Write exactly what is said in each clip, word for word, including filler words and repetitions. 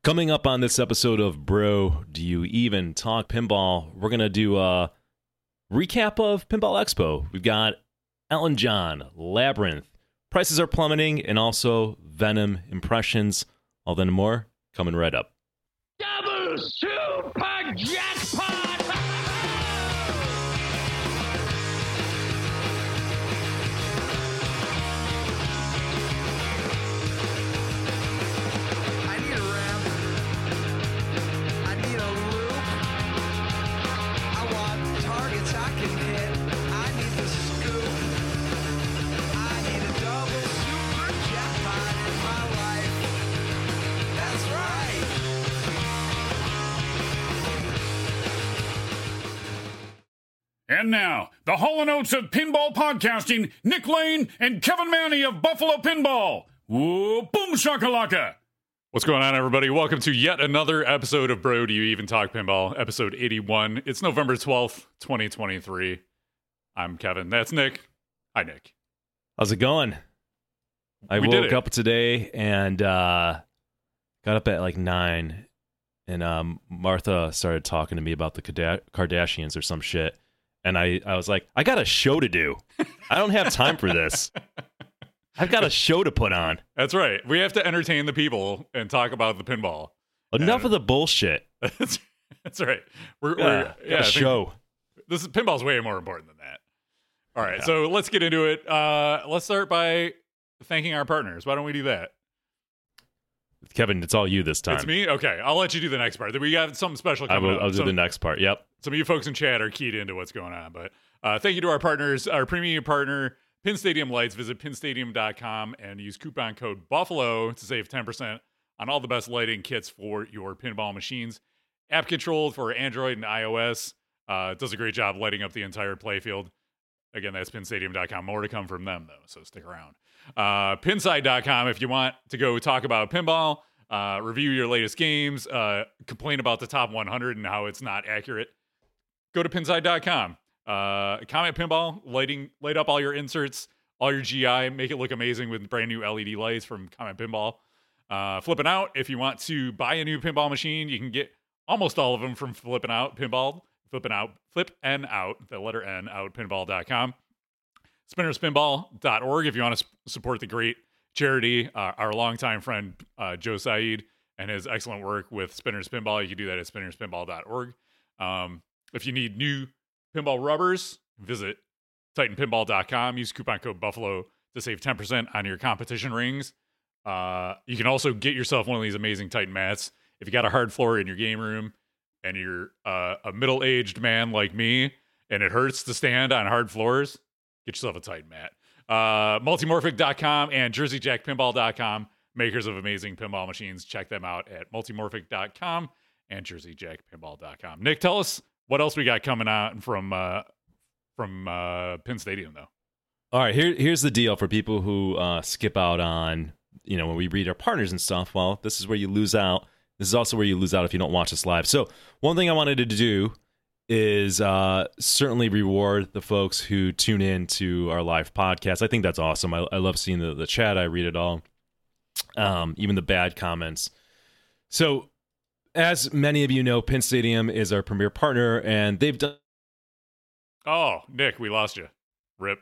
Coming up on this episode of Bro, Do You Even Talk Pinball, we're going to do a recap of Pinball Expo. We've got Elton John, Labyrinth, Prices Are Plummeting, and also Venom Impressions. All that and more coming right up. Double Super Jackpot! And now, the Hall and Oates of pinball podcasting, Nick Lane and Kevin Manny of Buffalo Pinball. Whoa, boom shakalaka! What's going on, everybody? Welcome to yet another episode of Bro, Do You Even Talk Pinball, episode eighty-one. It's November twelfth, twenty twenty-three. I'm Kevin. That's Nick. Hi, Nick. How's it going? I We woke did it. up today and uh, got up at like nine, and um, Martha started talking to me about the Kada- Kardashians or some shit. And I, I was like, I got a show to do. I don't have time for this. I've got a show to put on. That's right. We have to entertain the people and talk about the pinball. Enough And- of the bullshit. That's, that's right. We're, Yeah, we're got yeah, I a think show. This is pinball's way more important than that. All right, Yeah. so let's get into it. Uh, let's start by thanking our partners. Why don't we do that? Kevin, it's all you this time. It's me? Okay, I'll let you do the next part. We got something special I coming will, up. I'll do So- the next part. Yep. Some of you folks in chat are keyed into what's going on, but uh, thank you to our partners, our premium partner, Pin Stadium Lights. Visit pin stadium dot com and use coupon code BUFFALO to save ten percent on all the best lighting kits for your pinball machines. App controlled for Android and iOS. Uh, it does a great job lighting up the entire playfield. Again, that's pin stadium dot com. More to come from them, though, so stick around. Uh, pinside dot com if you want to go talk about pinball, uh, review your latest games, uh, complain about the top one hundred and how it's not accurate. Go to pinside dot com. Uh, Comet Pinball, lighting, light up all your inserts, all your G I, make it look amazing with brand new L E D lights from Comet Pinball. Uh, Flipping Out, if you want to buy a new pinball machine, you can get almost all of them from Flipping Out Pinball. Flipping Out, Flip N Out, the letter N, out pinball dot com. spinners pinball dot org if you want to support the great charity. Uh, our longtime friend uh, Joe Saeed and his excellent work with Spinners Pinball, you can do that at spinners pinball dot org. Um, if you need new pinball rubbers, visit titan pinball dot com. Use coupon code Buffalo to save ten percent on your competition rings. Uh, you can also get yourself one of these amazing Titan mats. If you got a hard floor in your game room and you're uh, a middle-aged man like me and it hurts to stand on hard floors, get yourself a Titan mat. Uh, multimorphic dot com and jersey jack pinball dot com, makers of amazing pinball machines. Check them out at multimorphic dot com and jersey jack pinball dot com. Nick, tell us what else we got coming out from uh, from uh, Pin Stadium, though. All right, here, here's the deal for people who uh, skip out on, you know, when we read our partners and stuff. Well, this is where you lose out. This is also where you lose out if you don't watch us live. So one thing I wanted to do is uh, certainly reward the folks who tune in to our live podcast. I think that's awesome. I, I love seeing the, the chat. I read it all, um, even the bad comments. So as many of you know, Pin Stadium is our premier partner, and they've done... Oh, Nick, we lost you. Rip.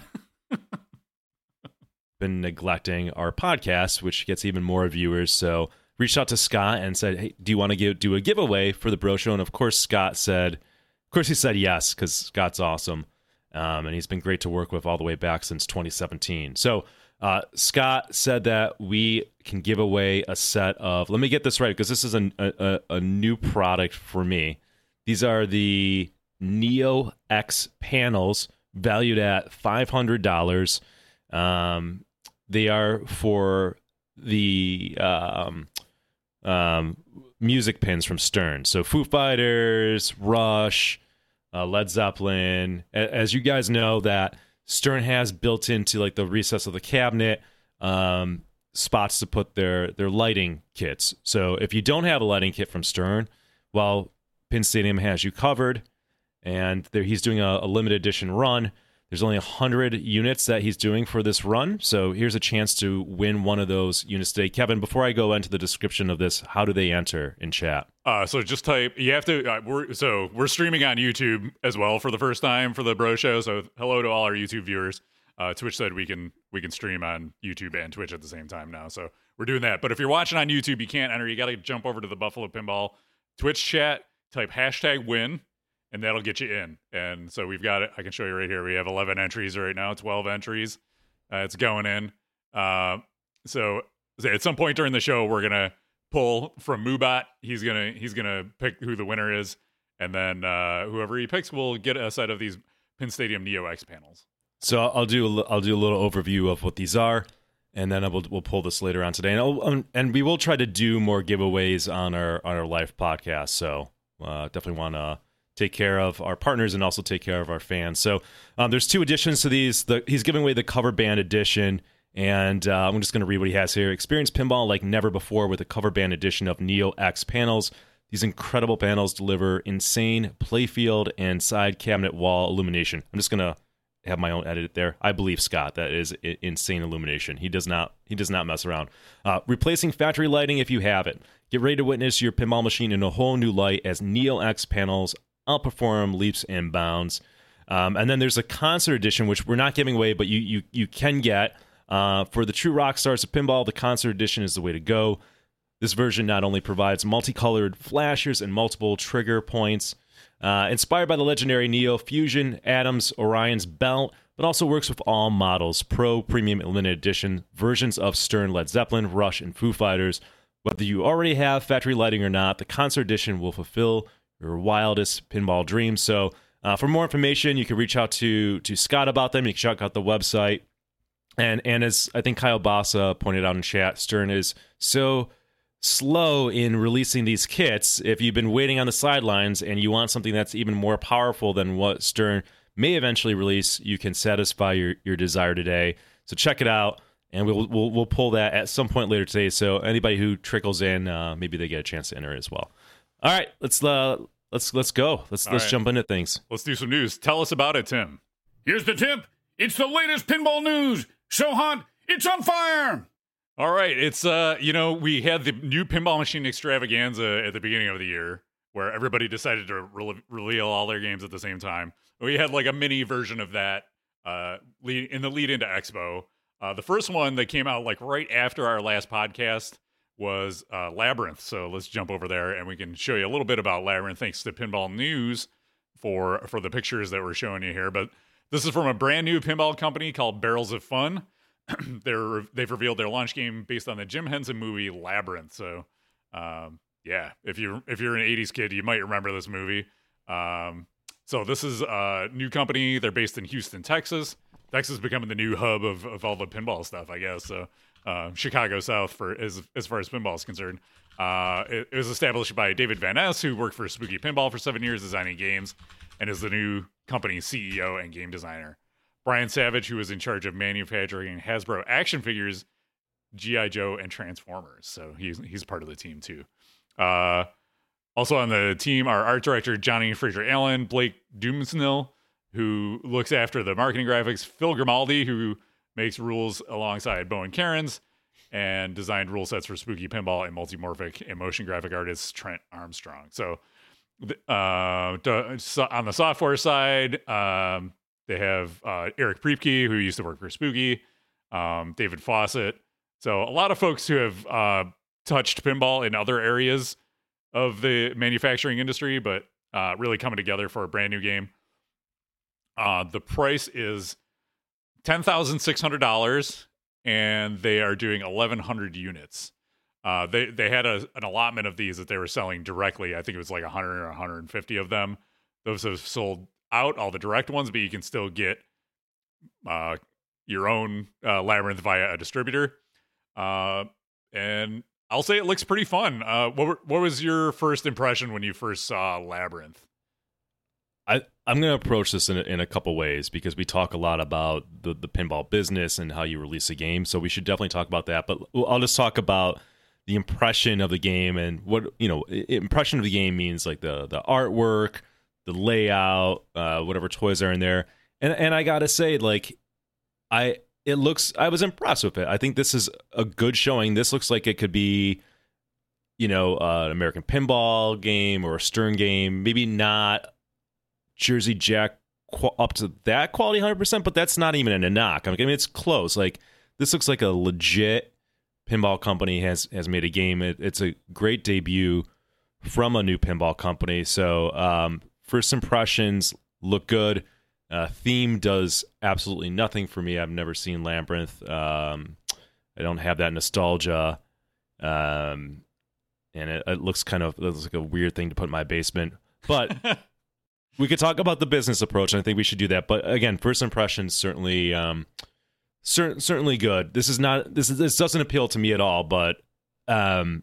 been neglecting our podcast, which gets even more viewers. So reached out to Scott and said, hey, do you want to give, do a giveaway for the Bro Show? And of course, Scott said, of course he said yes, because Scott's awesome. Um, and he's been great to work with all the way back since twenty seventeen. So uh, Scott said that we can give away a set of, let me get this right, because this is a, a, a new product for me. These are the Neo X panels valued at five hundred dollars. Um, they are for the um, um, music pins from Stern. So Foo Fighters, Rush, uh, Led Zeppelin. A- as you guys know, that Stern has built into like the recess of the cabinet um, spots to put their their lighting kits. So if you don't have a lighting kit from Stern, well, Pin Stadium has you covered, and there, he's doing a, a limited edition run. There's only one hundred units that he's doing for this run, so here's a chance to win one of those units today. Kevin, before I go into the description of this, how do they enter in chat? Uh, so just type. You have to. Uh, we're so we're streaming on YouTube as well for the first time for the Bro Show. So hello to all our YouTube viewers. Uh, Twitch said we can we can stream on YouTube and Twitch at the same time now, so we're doing that. But if you're watching on YouTube, you can't enter. You got to jump over to the Buffalo Pinball Twitch chat, type hashtag win, and that'll get you in. And so we've got it. I can show you right here. We have eleven entries right now, twelve entries. Uh, it's going in. Uh, so at some point during the show, we're gonna pull from Moobot. He's gonna he's gonna pick who the winner is, and then uh, whoever he picks will get a set of these Pin Stadium Neo X panels. So I'll do a, I'll do a little overview of what these are, and then I will, we'll pull this later on today. And I'll, um, and we will try to do more giveaways on our on our live podcast. So uh, definitely want to take care of our partners and also take care of our fans. So um, there's two additions to these. The, he's giving away the cover band edition, and uh, I'm just going to read what he has here. Experience pinball like never before with a cover band edition of Neo X panels. These incredible panels deliver insane playfield and side cabinet wall illumination. I'm just going to have my own edit there. I believe Scott. That is I- insane illumination. He does not he does not mess around. Uh, replacing factory lighting if you have it. Get ready to witness your pinball machine in a whole new light as Neo X panels outperform leaps and bounds. Um, and then there's a concert edition, which we're not giving away, but you you you can get uh, for the true rock stars of pinball. The concert edition is the way to go. This version not only provides multicolored flashers and multiple trigger points, Uh, inspired by the legendary Neo Fusion, Adams, Orion's belt, but also works with all models, Pro, Premium, and Limited Edition, versions of Stern, Led Zeppelin, Rush, and Foo Fighters. Whether you already have factory lighting or not, the concert edition will fulfill your wildest pinball dreams. So uh, for more information, you can reach out to, to Scott about them. You can check out the website. And, and as I think Kyle Bassa pointed out in chat, Stern is so slow in releasing these kits. If you've been waiting on the sidelines and you want something that's even more powerful than what Stern may eventually release, you can satisfy your, your desire today. So check it out, and we'll we'll we'll pull that at some point later today. So anybody who trickles in, uh, maybe they get a chance to enter it as well. All right, let's uh let's let's go. Let's All let's right. jump into things. Let's do some news. Tell us about it, Tim. Here's the tip. It's the latest pinball news. So hot, it's on fire. All right, it's uh, you know, we had the new pinball machine extravaganza at the beginning of the year, where everybody decided to re- reveal all their games at the same time. We had like a mini version of that uh, lead, in the lead into Expo. Uh, the first one that came out like right after our last podcast was uh, Labyrinth. So let's jump over there and we can show you a little bit about Labyrinth. Thanks to Pinball News for for the pictures that we're showing you here. But this is from a brand new pinball company called Barrels of Fun. They're they've revealed their launch game based on the Jim Henson movie Labyrinth. So, um, yeah, if you if you're an eighties kid, you might remember this movie. Um, so this is a new company. They're based in Houston, Texas. Texas is becoming the new hub of, of all the pinball stuff, I guess. So, uh, Chicago South for as as far as pinball is concerned. Uh, it, it was established by David Van Ness, who worked for Spooky Pinball for seven years designing games, and is the new company's C E O and game designer. Brian Savage, who was in charge of manufacturing Hasbro action figures, G I. Joe, and Transformers. So he's he's part of the team, too. Uh, also on the team are art director Johnny Fraser Allen, Blake Doomsnell, who looks after the marketing graphics, Phil Grimaldi, who makes rules alongside Bowen Cairns, and designed rule sets for Spooky Pinball, and multimorphic and motion graphic artist Trent Armstrong. So uh, on the software side, um, they have uh, Eric Priepke, who used to work for Spooky, um, David Fawcett. So a lot of folks who have uh, touched pinball in other areas of the manufacturing industry, but uh, really coming together for a brand new game. Uh, the price is ten thousand six hundred dollars, and they are doing eleven hundred units. Uh, they they had a, an allotment of these that they were selling directly. I think it was like one hundred or one hundred fifty of them. Those have sold out, all the direct ones, but you can still get uh, your own uh, Labyrinth via a distributor. Uh, and I'll say it looks pretty fun. Uh, what were, what was your first impression when you first saw Labyrinth? I, I'm going to approach this in a, in a couple ways, because we talk a lot about the, the pinball business and how you release a game. So we should definitely talk about that. But I'll just talk about the impression of the game, and what, you know, impression of the game means like the, the artwork, the layout, uh, whatever toys are in there. And and I gotta say, like, I it looks I was impressed with it. I think this is a good showing. This looks like it could be, you know, uh, an American Pinball game or a Stern game. Maybe not Jersey Jack qu- up to that quality one hundred percent, but that's not even a knock. I mean, it's close. Like, this looks like a legit pinball company has has made a game. It, it's a great debut from a new pinball company. So um, first impressions look good. Uh, theme does absolutely nothing for me. I've never seen Labyrinth. Um, I don't have that nostalgia. Um, and it, it looks kind of it looks like a weird thing to put in my basement. But we could talk about the business approach, and I think we should do that. But again, first impressions certainly um, cer- certainly good. This is not this is this doesn't appeal to me at all, but um,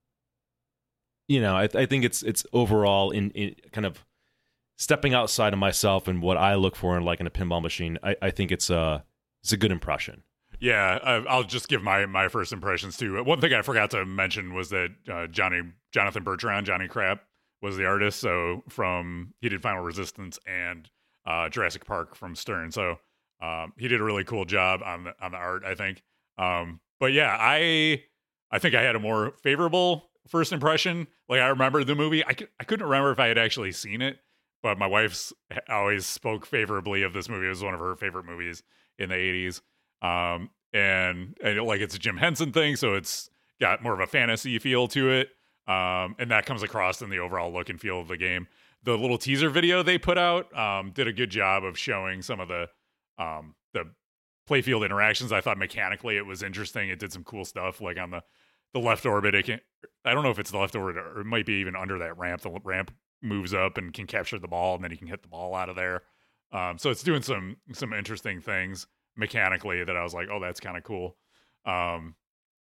you know, I, I think it's it's overall in, in kind of stepping outside of myself and what I look for in like in a pinball machine. I, I think it's a it's a good impression. Yeah, uh, I'll just give my my first impressions too. One thing I forgot to mention was that uh, Johnny Jonathan Bertrand, Johnny Krapp, was the artist. So from he did Final Resistance and uh, Jurassic Park from Stern. So um, he did a really cool job on the on the art, I think. Um, but yeah, I I think I had a more favorable first impression. Like, I remember the movie. I c- I couldn't remember if I had actually seen it, but my wife's always spoke favorably of this movie. It was one of her favorite movies in the eighties. Um, and, and like, it's a Jim Henson thing, so it's got more of a fantasy feel to it. Um, and that comes across in the overall look and feel of the game. The little teaser video they put out, um, did a good job of showing some of the, um, the playfield interactions. I thought mechanically it was interesting. It did some cool stuff, like on the, the left orbit. It can, I don't know if it's the left orbit or it might be even under that ramp. The ramp moves up and can capture the ball, and then you can hit the ball out of there. Um, so it's doing some, some interesting things mechanically that I was like, oh, that's kind of cool. Um,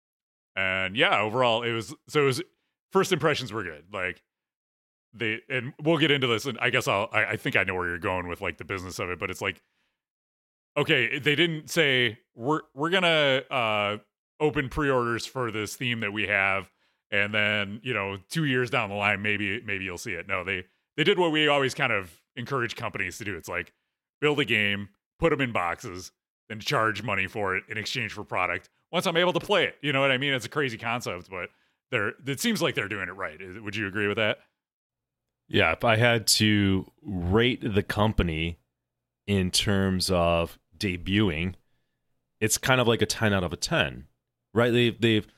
and yeah, overall it was, so it was, first impressions were good. Like, they, and we'll get into this, and I guess I'll, I, I think I know where you're going with like the business of it, but it's like, okay, they didn't say we're, we're gonna, uh, open pre-orders for this theme that we have, and then, you know, two years down the line, maybe, maybe you'll see it. No, they, they did what we always kind of encourage companies to do. It's like, build a game, put them in boxes, then charge money for it in exchange for product once I'm able to play it. You know what I mean? It's a crazy concept, but they're, it seems like they're doing it right. Is, would you agree with that? Yeah, if I had to rate the company in terms of debuting, it's kind of like a ten out of a ten, right? They've, they've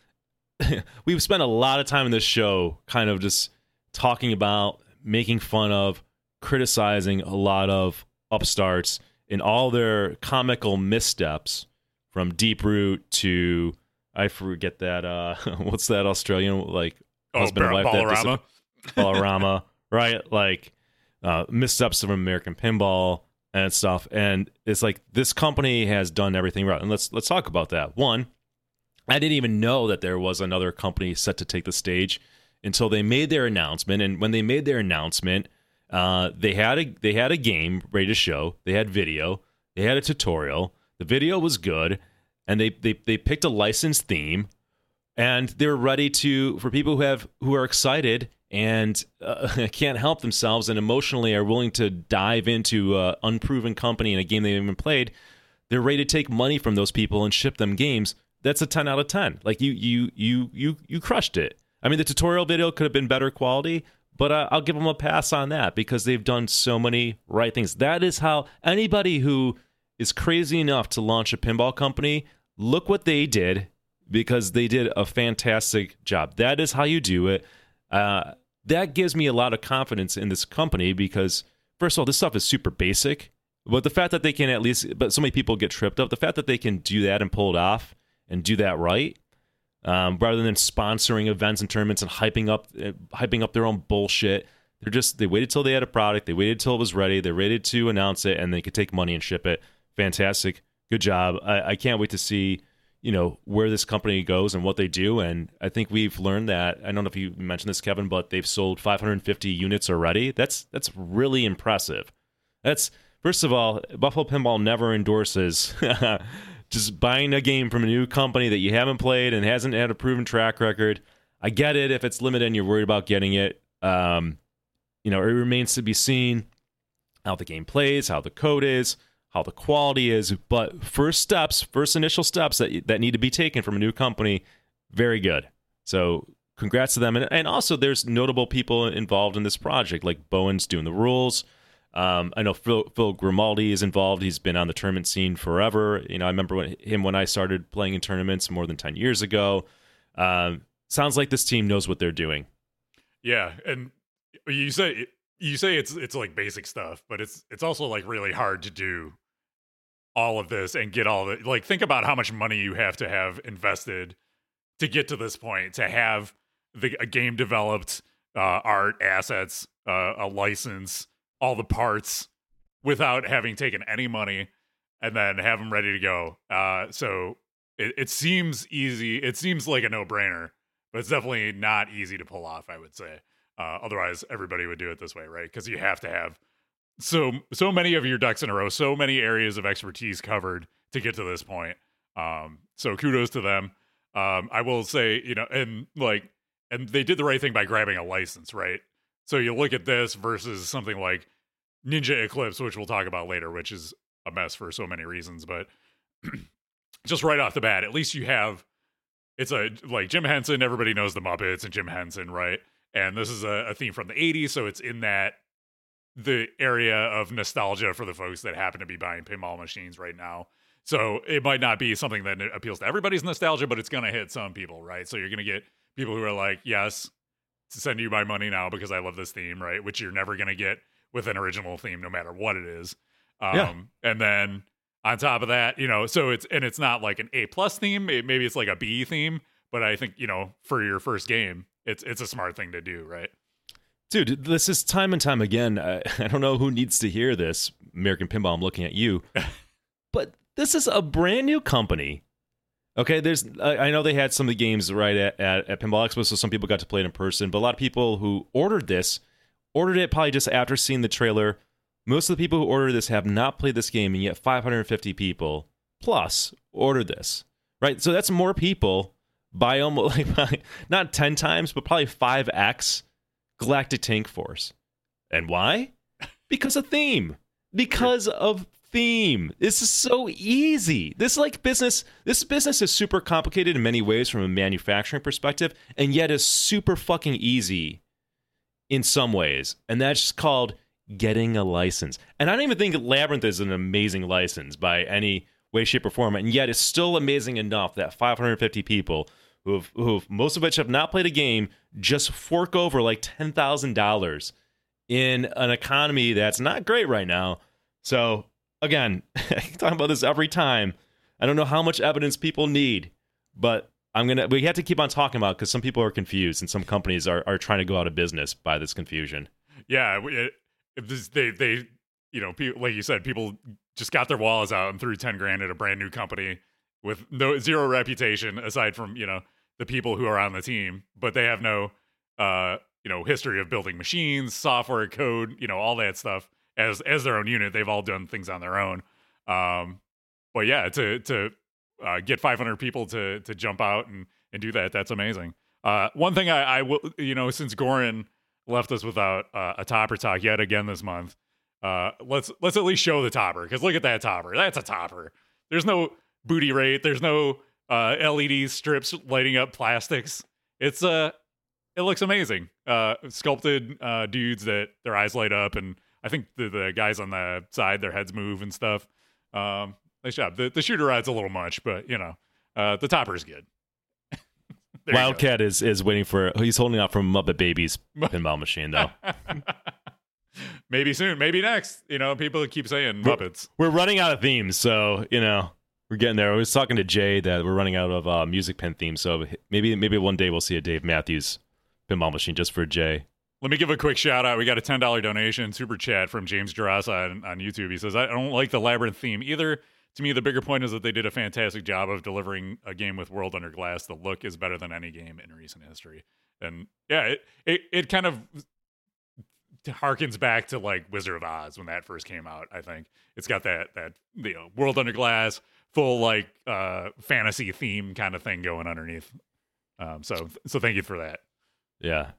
we've spent a lot of time in this show kind of just talking about, making fun of, criticizing a lot of upstarts in all their comical missteps, from Deep Root to, I forget that, uh, what's that Australian, like, oh, husband and wife? Ballarama. That Ballarama, right? Like, uh, missteps from American Pinball and stuff. And it's like, this company has done everything right. And let's let's talk about that. One, I didn't even know that there was another company set to take the stage until they made their announcement. And when they made their announcement, Uh, they had a they had a game ready to show. They had video. They had a tutorial. The video was good, and they they they picked a licensed theme, and they're ready to for people who have who are excited and uh, can't help themselves and emotionally are willing to dive into an unproven company in a game they haven't even played. They're ready to take money from those people and ship them games. That's a ten out of ten. Like, you you you you you crushed it. I mean, the tutorial video could have been better quality, but uh, I'll give them a pass on that because they've done so many right things. That is how anybody who is crazy enough to launch a pinball company, look what they did, because they did a fantastic job. That is how you do it. Uh, that gives me a lot of confidence in this company because, first of all, this stuff is super basic. But the fact that they can at least, but so many people get tripped up, the fact that they can do that and pull it off and do that right, Um, rather than sponsoring events and tournaments and hyping up uh, hyping up their own bullshit. They're just, they waited till they had a product, they waited till it was ready, they're ready to announce it, and they could take money and ship it. Fantastic. Good job. I, I can't wait to see, you know, where this company goes and what they do. And I think we've learned that, I don't know if you mentioned this, Kevin, but they've sold five hundred fifty units already. That's that's really impressive. That's, first of all, Buffalo Pinball never endorses just buying a game from a new company that you haven't played and hasn't had a proven track record. I get it if it's limited and you're worried about getting it. Um, you know, it remains to be seen how the game plays, how the code is, how the quality is, but first steps, first initial steps that that need to be taken from a new company, very good. So congrats to them. And, and also there's notable people involved in this project, like Bowen's doing the rules. Um, I know Phil, Phil Grimaldi is involved. He's been on the tournament scene forever. You know, I remember when, him when I started playing in tournaments more than ten years ago. Um, sounds like this team knows what they're doing. Yeah, and you say you say it's it's like basic stuff, but it's it's also like really hard to do all of this and get all the like think about how much money you have to have invested to get to this point, to have the a game developed, uh, art, assets, uh, a license, all the parts without having taken any money, and then have them ready to go. Uh, so it, it seems easy. It seems like a no-brainer, but it's definitely not easy to pull off, I would say. Uh, otherwise, everybody would do it this way, right? Because you have to have so so many of your ducks in a row, so many areas of expertise covered to get to this point. Um, so kudos to them. Um, I will say, you know, and like, and they did the right thing by grabbing a license, right? So you look at this versus something like Ninja Eclipse, which we'll talk about later, which is a mess for so many reasons. But just right off the bat, at least you have, it's a, like Jim Henson, everybody knows the Muppets and Jim Henson, right? And this is a, a theme from the eighties, so it's in that, the area of nostalgia for the folks that happen to be buying pinball machines right now. So it might not be something that appeals to everybody's nostalgia, but it's going to hit some people, right? So you're going to get people who are like, yes, send you my money now because I love this theme, right? Which you're never going to get with an original theme, no matter what it is. Um, yeah. And then on top of that, you know, so it's, and it's not like an A plus theme. It, maybe it's like a B theme, but I think, you know, for your first game, it's, it's a smart thing to do, right? Dude, this is time and time again. I, I don't know who needs to hear this, American Pinball, I'm looking at you. But this is a brand new company. Okay, there's. I, I know they had some of the games right at, at, at Pinball Expo, so some people got to play it in person. But a lot of people who ordered this, ordered it probably just after seeing the trailer. Most of the people who ordered this have not played this game, and yet five hundred fifty people plus ordered this. Right, so that's more people by almost, like, by, not ten times, but probably five x Galactic Tank Force. And why? Because of theme. Because of theme. This is so easy. This like business, this business is super complicated in many ways from a manufacturing perspective, and yet is super fucking easy in some ways. And that's just called getting a license. And I don't even think Labyrinth is an amazing license by any way, shape, or form. And yet it's still amazing enough that five hundred fifty people who have, who have, most of which have not played a game, just fork over like ten thousand dollars in an economy that's not great right now. So, again, I talk about this every time. I don't know how much evidence people need, but I'm gonna. we have to keep on talking about it because some people are confused and some companies are, are trying to go out of business by this confusion. Yeah, it, it, this, they, they, you know, people, like you said, people just got their wallets out and threw ten grand at a brand new company with no zero reputation aside from, you know, the people who are on the team, but they have no, uh, you know, history of building machines, software, code, you know, all that stuff as as their own unit. They've all done things on their own. Um, but yeah, to to uh, get five hundred people to to jump out and and do that, that's amazing. Uh, one thing I, I will, you know, since Goran left us without uh, a topper talk yet again this month, uh, let's let's at least show the topper, because look at that topper. That's a topper. There's no booty rate. There's no uh, L E D strips lighting up plastics. It's uh, it looks amazing. Uh, sculpted uh, dudes that their eyes light up, and I think the, the guys on the side, their heads move and stuff. Um, nice job. The, the shooter ride's a little much, but you know, uh, the topper's good. Wildcat is is waiting for. He's holding out for Muppet Babies pinball machine though. Maybe soon. Maybe next. You know, people keep saying Muppets. We're, we're running out of themes, so you know we're getting there. I was talking to Jay that we're running out of uh, music pen themes, so maybe maybe one day we'll see a Dave Matthews pinball machine just for Jay. Let me give a quick shout out. We got a ten dollars donation super chat from James Gerasa on, on YouTube. He says, I don't like the Labyrinth theme either. To me, the bigger point is that they did a fantastic job of delivering a game with World Under Glass. The look is better than any game in recent history. And yeah, it it, it kind of harkens back to like Wizard of Oz when that first came out. I think it's got that that you know World Under Glass, full like uh, fantasy theme kind of thing going underneath. Um, so so thank you for that. Yeah.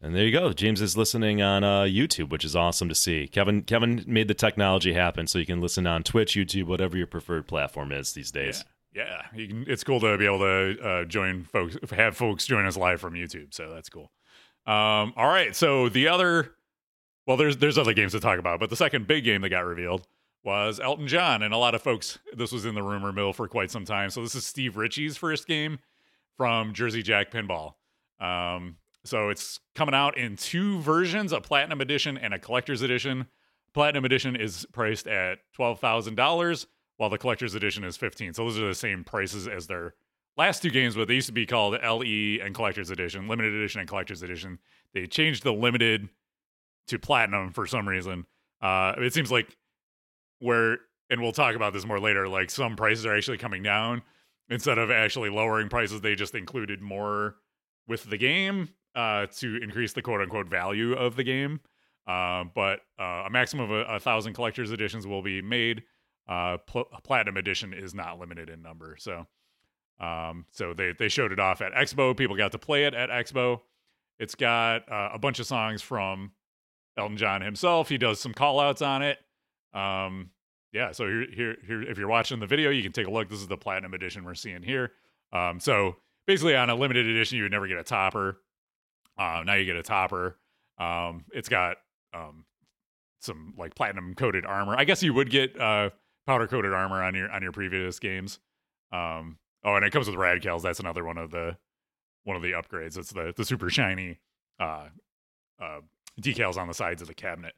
And there you go. James is listening on uh, YouTube, which is awesome to see. Kevin Kevin made the technology happen so you can listen on Twitch, YouTube, whatever your preferred platform is these days. Yeah, yeah. You can, it's cool to be able to uh, join folks, have folks join us live from YouTube. So that's cool. Um, all right. So the other, well, there's there's other games to talk about, but the second big game that got revealed was Elton John. And a lot of folks, this was in the rumor mill for quite some time. So this is Steve Ritchie's first game from Jersey Jack Pinball. Um, So it's coming out in two versions, a Platinum Edition and a Collector's Edition. Platinum Edition is priced at twelve thousand dollars, while the Collector's Edition is fifteen thousand dollars. So those are the same prices as their last two games, but they used to be called L E and Collector's Edition, Limited Edition and Collector's Edition. They changed the Limited to Platinum for some reason. Uh, it seems like where, and we'll talk about this more later, like some prices are actually coming down. Instead of actually lowering prices, they just included more with the game. Uh, to increase the quote-unquote value of the game. Uh, but uh, a maximum of a, a thousand collector's editions will be made. Uh, pl- Platinum Edition is not limited in number. So um, so they, they showed it off at Expo. People got to play it at Expo. It's got uh, a bunch of songs from Elton John himself. He does some call-outs on it. Um, yeah, so here, here, here, if you're watching the video, you can take a look. This is the Platinum Edition we're seeing here. Um, so basically on a limited edition, you would never get a topper. Uh, now you get a topper. Um, it's got um, some like platinum coated armor. I guess you would get uh, powder coated armor on your on your previous games. Um, oh, and it comes with radicals. That's another one of the one of the upgrades. It's the the super shiny uh, uh, decals on the sides of the cabinet.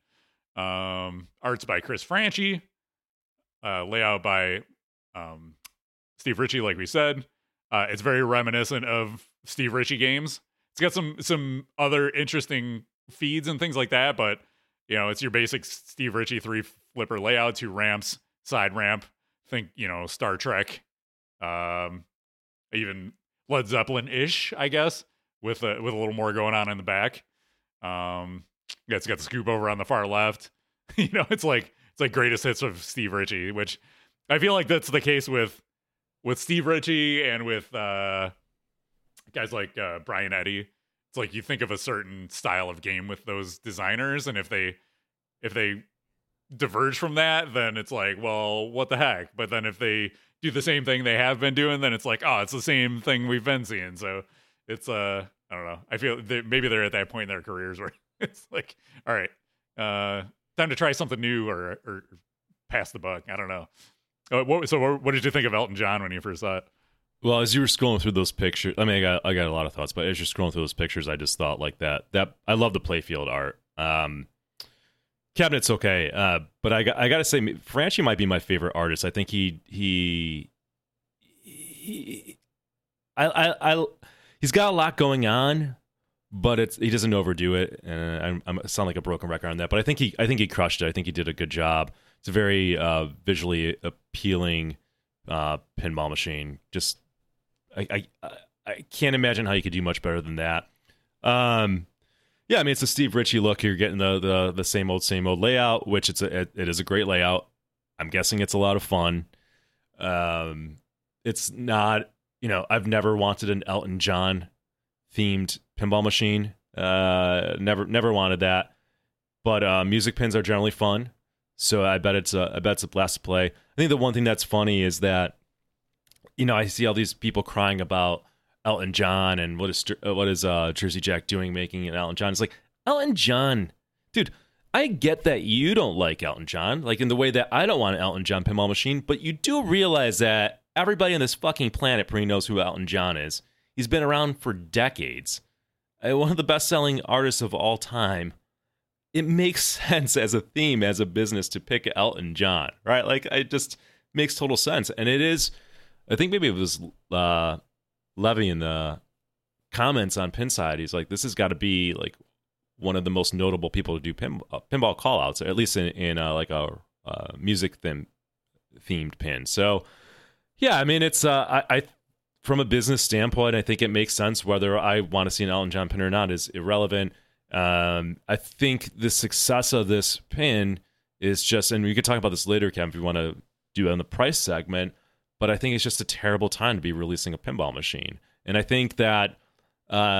Um, arts by Chris Franchi. Uh, layout by um, Steve Ritchie, like we said. Uh, it's very reminiscent of Steve Ritchie games. It's got some some other interesting feeds and things like that, but you know, it's your basic Steve Ritchie three flipper layout, two ramps, side ramp. Think, you know, Star Trek, um, even Led Zeppelin ish, I guess, with a with a little more going on in the back. Um, yeah, it's got the scoop over on the far left. You know, it's like it's like greatest hits of Steve Ritchie, which I feel like that's the case with with Steve Ritchie and with uh. guys like uh, Brian Eddy. It's like you think of a certain style of game with those designers, and if they if they diverge from that, then it's like, well, what the heck? But then if they do the same thing they have been doing, then it's like, oh, it's the same thing we've been seeing. So it's uh, I don't know. I feel they, maybe they're at that point in their careers where it's like, all right, uh, time to try something new or or pass the buck. I don't know. Uh, what, so what did you think of Elton John when you first saw it? Well, as you were scrolling through those pictures, I mean, I got I got a lot of thoughts, but as you're scrolling through those pictures, I just thought like that. That I love the playfield art. Um, cabinet's okay, uh, but I got I got to say, Franchi might be my favorite artist. I think he he, he I, I I he's got a lot going on, but it's he doesn't overdo it. And I, I sound like a broken record on that, but I think he I think he crushed it. I think he did a good job. It's a very uh, visually appealing uh, pinball machine. Just I, I I can't imagine how you could do much better than that. Um, yeah, I mean, it's a Steve Ritchie look. You're getting the the, the same old same old layout, which it's a, it, it is a great layout. I'm guessing it's a lot of fun. Um, it's not, you know, I've never wanted an Elton John themed pinball machine. Uh, never never wanted that. But uh, music pins are generally fun, so I bet it's a I bet it's a blast to play. I think the one thing that's funny is that, you know, I see all these people crying about Elton John and what is what is uh, Jersey Jack doing making an Elton John. It's like, Elton John, dude, I get that you don't like Elton John, like in the way that I don't want an Elton John pinball machine, but you do realize that everybody on this fucking planet pretty knows who Elton John is. He's been around for decades. Uh, one of the best-selling artists of all time. It makes sense as a theme, as a business, to pick Elton John, right? Like, it just makes total sense. And it is, I think maybe it was uh, Levy in the comments on Pinside. He's like, this has got to be like one of the most notable people to do pin, uh, pinball call-outs, or at least in, in uh, like a uh, music theme, themed pin. So, yeah, I mean, it's, uh, I, I, from a business standpoint, I think it makes sense. Whether I want to see an Elton John pin or not is irrelevant. Um, I think the success of this pin is just, and we could talk about this later, Kevin, if you want to do it on the price segment, but I think it's just a terrible time to be releasing a pinball machine. And I think that um,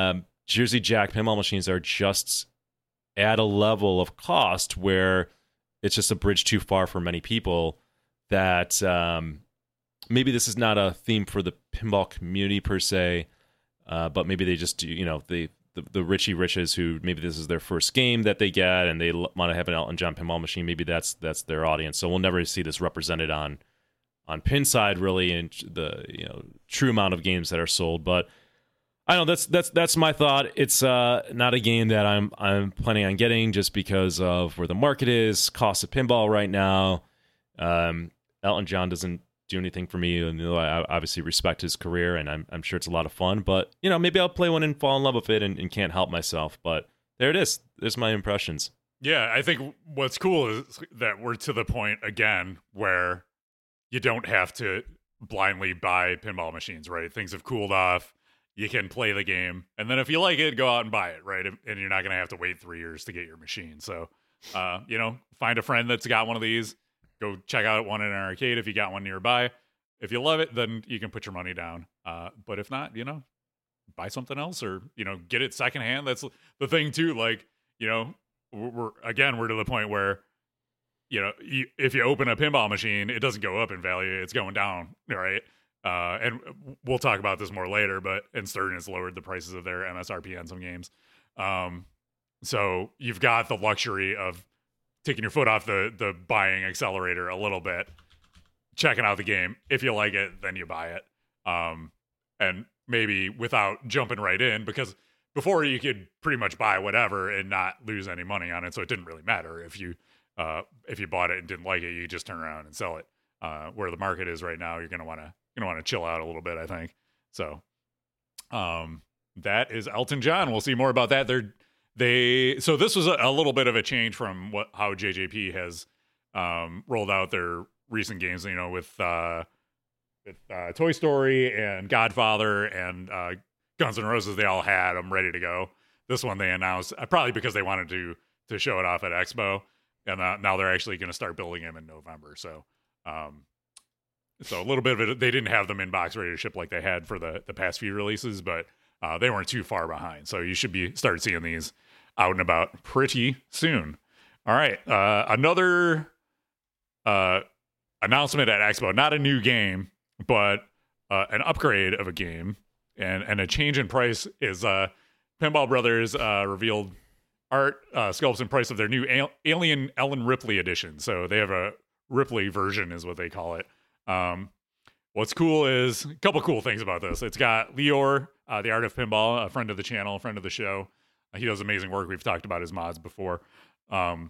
Jersey Jack pinball machines are just at a level of cost where it's just a bridge too far for many people that um, maybe this is not a theme for the pinball community per se, uh, but maybe they just do, you know, they, the, the Richie Riches who maybe this is their first game that they get and they l- want to have an Elton John pinball machine. Maybe that's that's their audience. So we'll never see this represented on on Pinside really in the you know true amount of games that are sold. But I don't know, that's that's that's my thought. It's uh, not a game that I'm I'm planning on getting just because of where the market is, cost of pinball right now. Um, Elton John doesn't do anything for me, and you know, I obviously respect his career, and I'm I'm sure it's a lot of fun. But you know, maybe I'll play one and fall in love with it, and, and can't help myself. But there it is. There's my impressions. Yeah, I think what's cool is that we're to the point again where you don't have to blindly buy pinball machines, right? Things have cooled off. You can play the game, and then if you like it, go out and buy it, right? And you're not going to have to wait three years to get your machine. So, uh, you know, find a friend that's got one of these. Go check out one in an arcade if you got one nearby. If you love it, then you can put your money down. Uh, but if not, you know, buy something else or, you know, get it secondhand. That's the thing, too. Like, you know, we're, we're again, we're to the point where, you know, you, if you open a pinball machine, it doesn't go up in value. It's going down, right? Uh, and we'll talk about this more later, but and Sturgeon has lowered the prices of their M S R P on some games. Um, so you've got the luxury of taking your foot off the, the buying accelerator a little bit, checking out the game. If you like it, then you buy it. Um, and maybe without jumping right in, because before you could pretty much buy whatever and not lose any money on it. So it didn't really matter if you, uh, if you bought it and didn't like it, you just turn around and sell it. Uh, where the market is right now, you're going to want to, you know, want to chill out a little bit, I think. So, um, that is Elton John. We'll see more about that. They're, they, so this was a, a little bit of a change from what, how J J P has, um, rolled out their recent games, you know, with, uh, with, uh, Toy Story and Godfather and, uh, Guns N' Roses. They all had them ready to go. This one they announced, uh, probably because they wanted to, to show it off at Expo. And uh, now they're actually going to start building them in November. So, um, So a little bit of it, they didn't have them in box ready to ship like they had for the, the past few releases, but uh, they weren't too far behind. So you should be start seeing these out and about pretty soon. All right, uh, another uh, announcement at Expo. Not a new game, but uh, an upgrade of a game and and a change in price is uh, Pinball Brothers uh, revealed art, uh, sculpts, and price of their new Al- Alien Ellen Ripley edition. So they have a Ripley version, is what they call it. Um, what's cool is a couple cool things about this. It's got Lior, uh, the Art of Pinball, a friend of the channel, a friend of the show. Uh, he does amazing work. We've talked about his mods before. Um,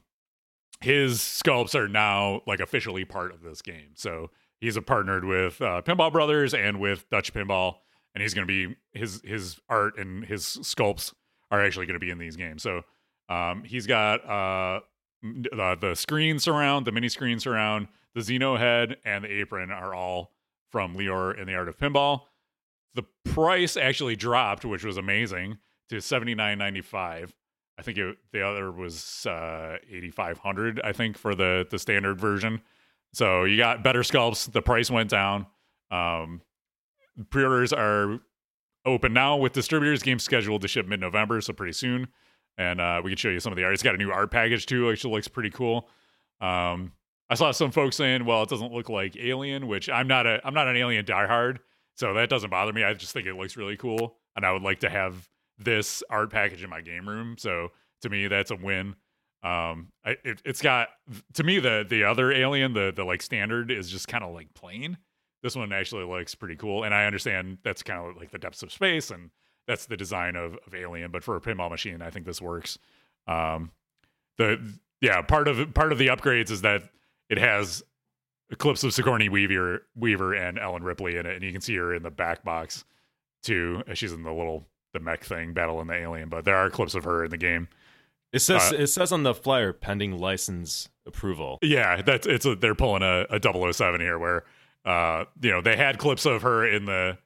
his sculpts are now like officially part of this game. So he's a partnered with uh, Pinball Brothers and with Dutch Pinball, and he's going to be his his art and his sculpts are actually going to be in these games. So um, he's got uh, the, the screen surround, the mini screen surround. The Xeno head and the apron are all from Lior and the Art of Pinball. The price actually dropped, which was amazing, to seventy-nine ninety-five. I think it, the other was uh, eighty-five hundred, I think, for the, the standard version. So you got better sculpts. The price went down. Um, pre-orders are open now with distributors. Game scheduled to ship mid-November, so pretty soon. And uh, we can show you some of the art. It's got a new art package, too, which looks pretty cool. Um, I saw some folks saying, well, it doesn't look like Alien, which I'm not a I'm not an Alien diehard, so that doesn't bother me. I just think it looks really cool, and I would like to have this art package in my game room. So to me, that's a win. Um, I, it, it's got, to me, the the other Alien, the the like standard, is just kind of like plain. This one actually looks pretty cool, and I understand that's kind of like the depths of space, and that's the design of, of Alien. But for a pinball machine, I think this works. Um, the yeah, part of part of the upgrades is that it has clips of Sigourney Weaver, Weaver and Ellen Ripley in it, and you can see her in the back box too. She's in the little the mech thing, battling the alien. But there are clips of her in the game. It says Uh, it says on the flyer pending license approval. Yeah, that's it's a, they're pulling a, a double oh seven here, where uh you know they had clips of her in the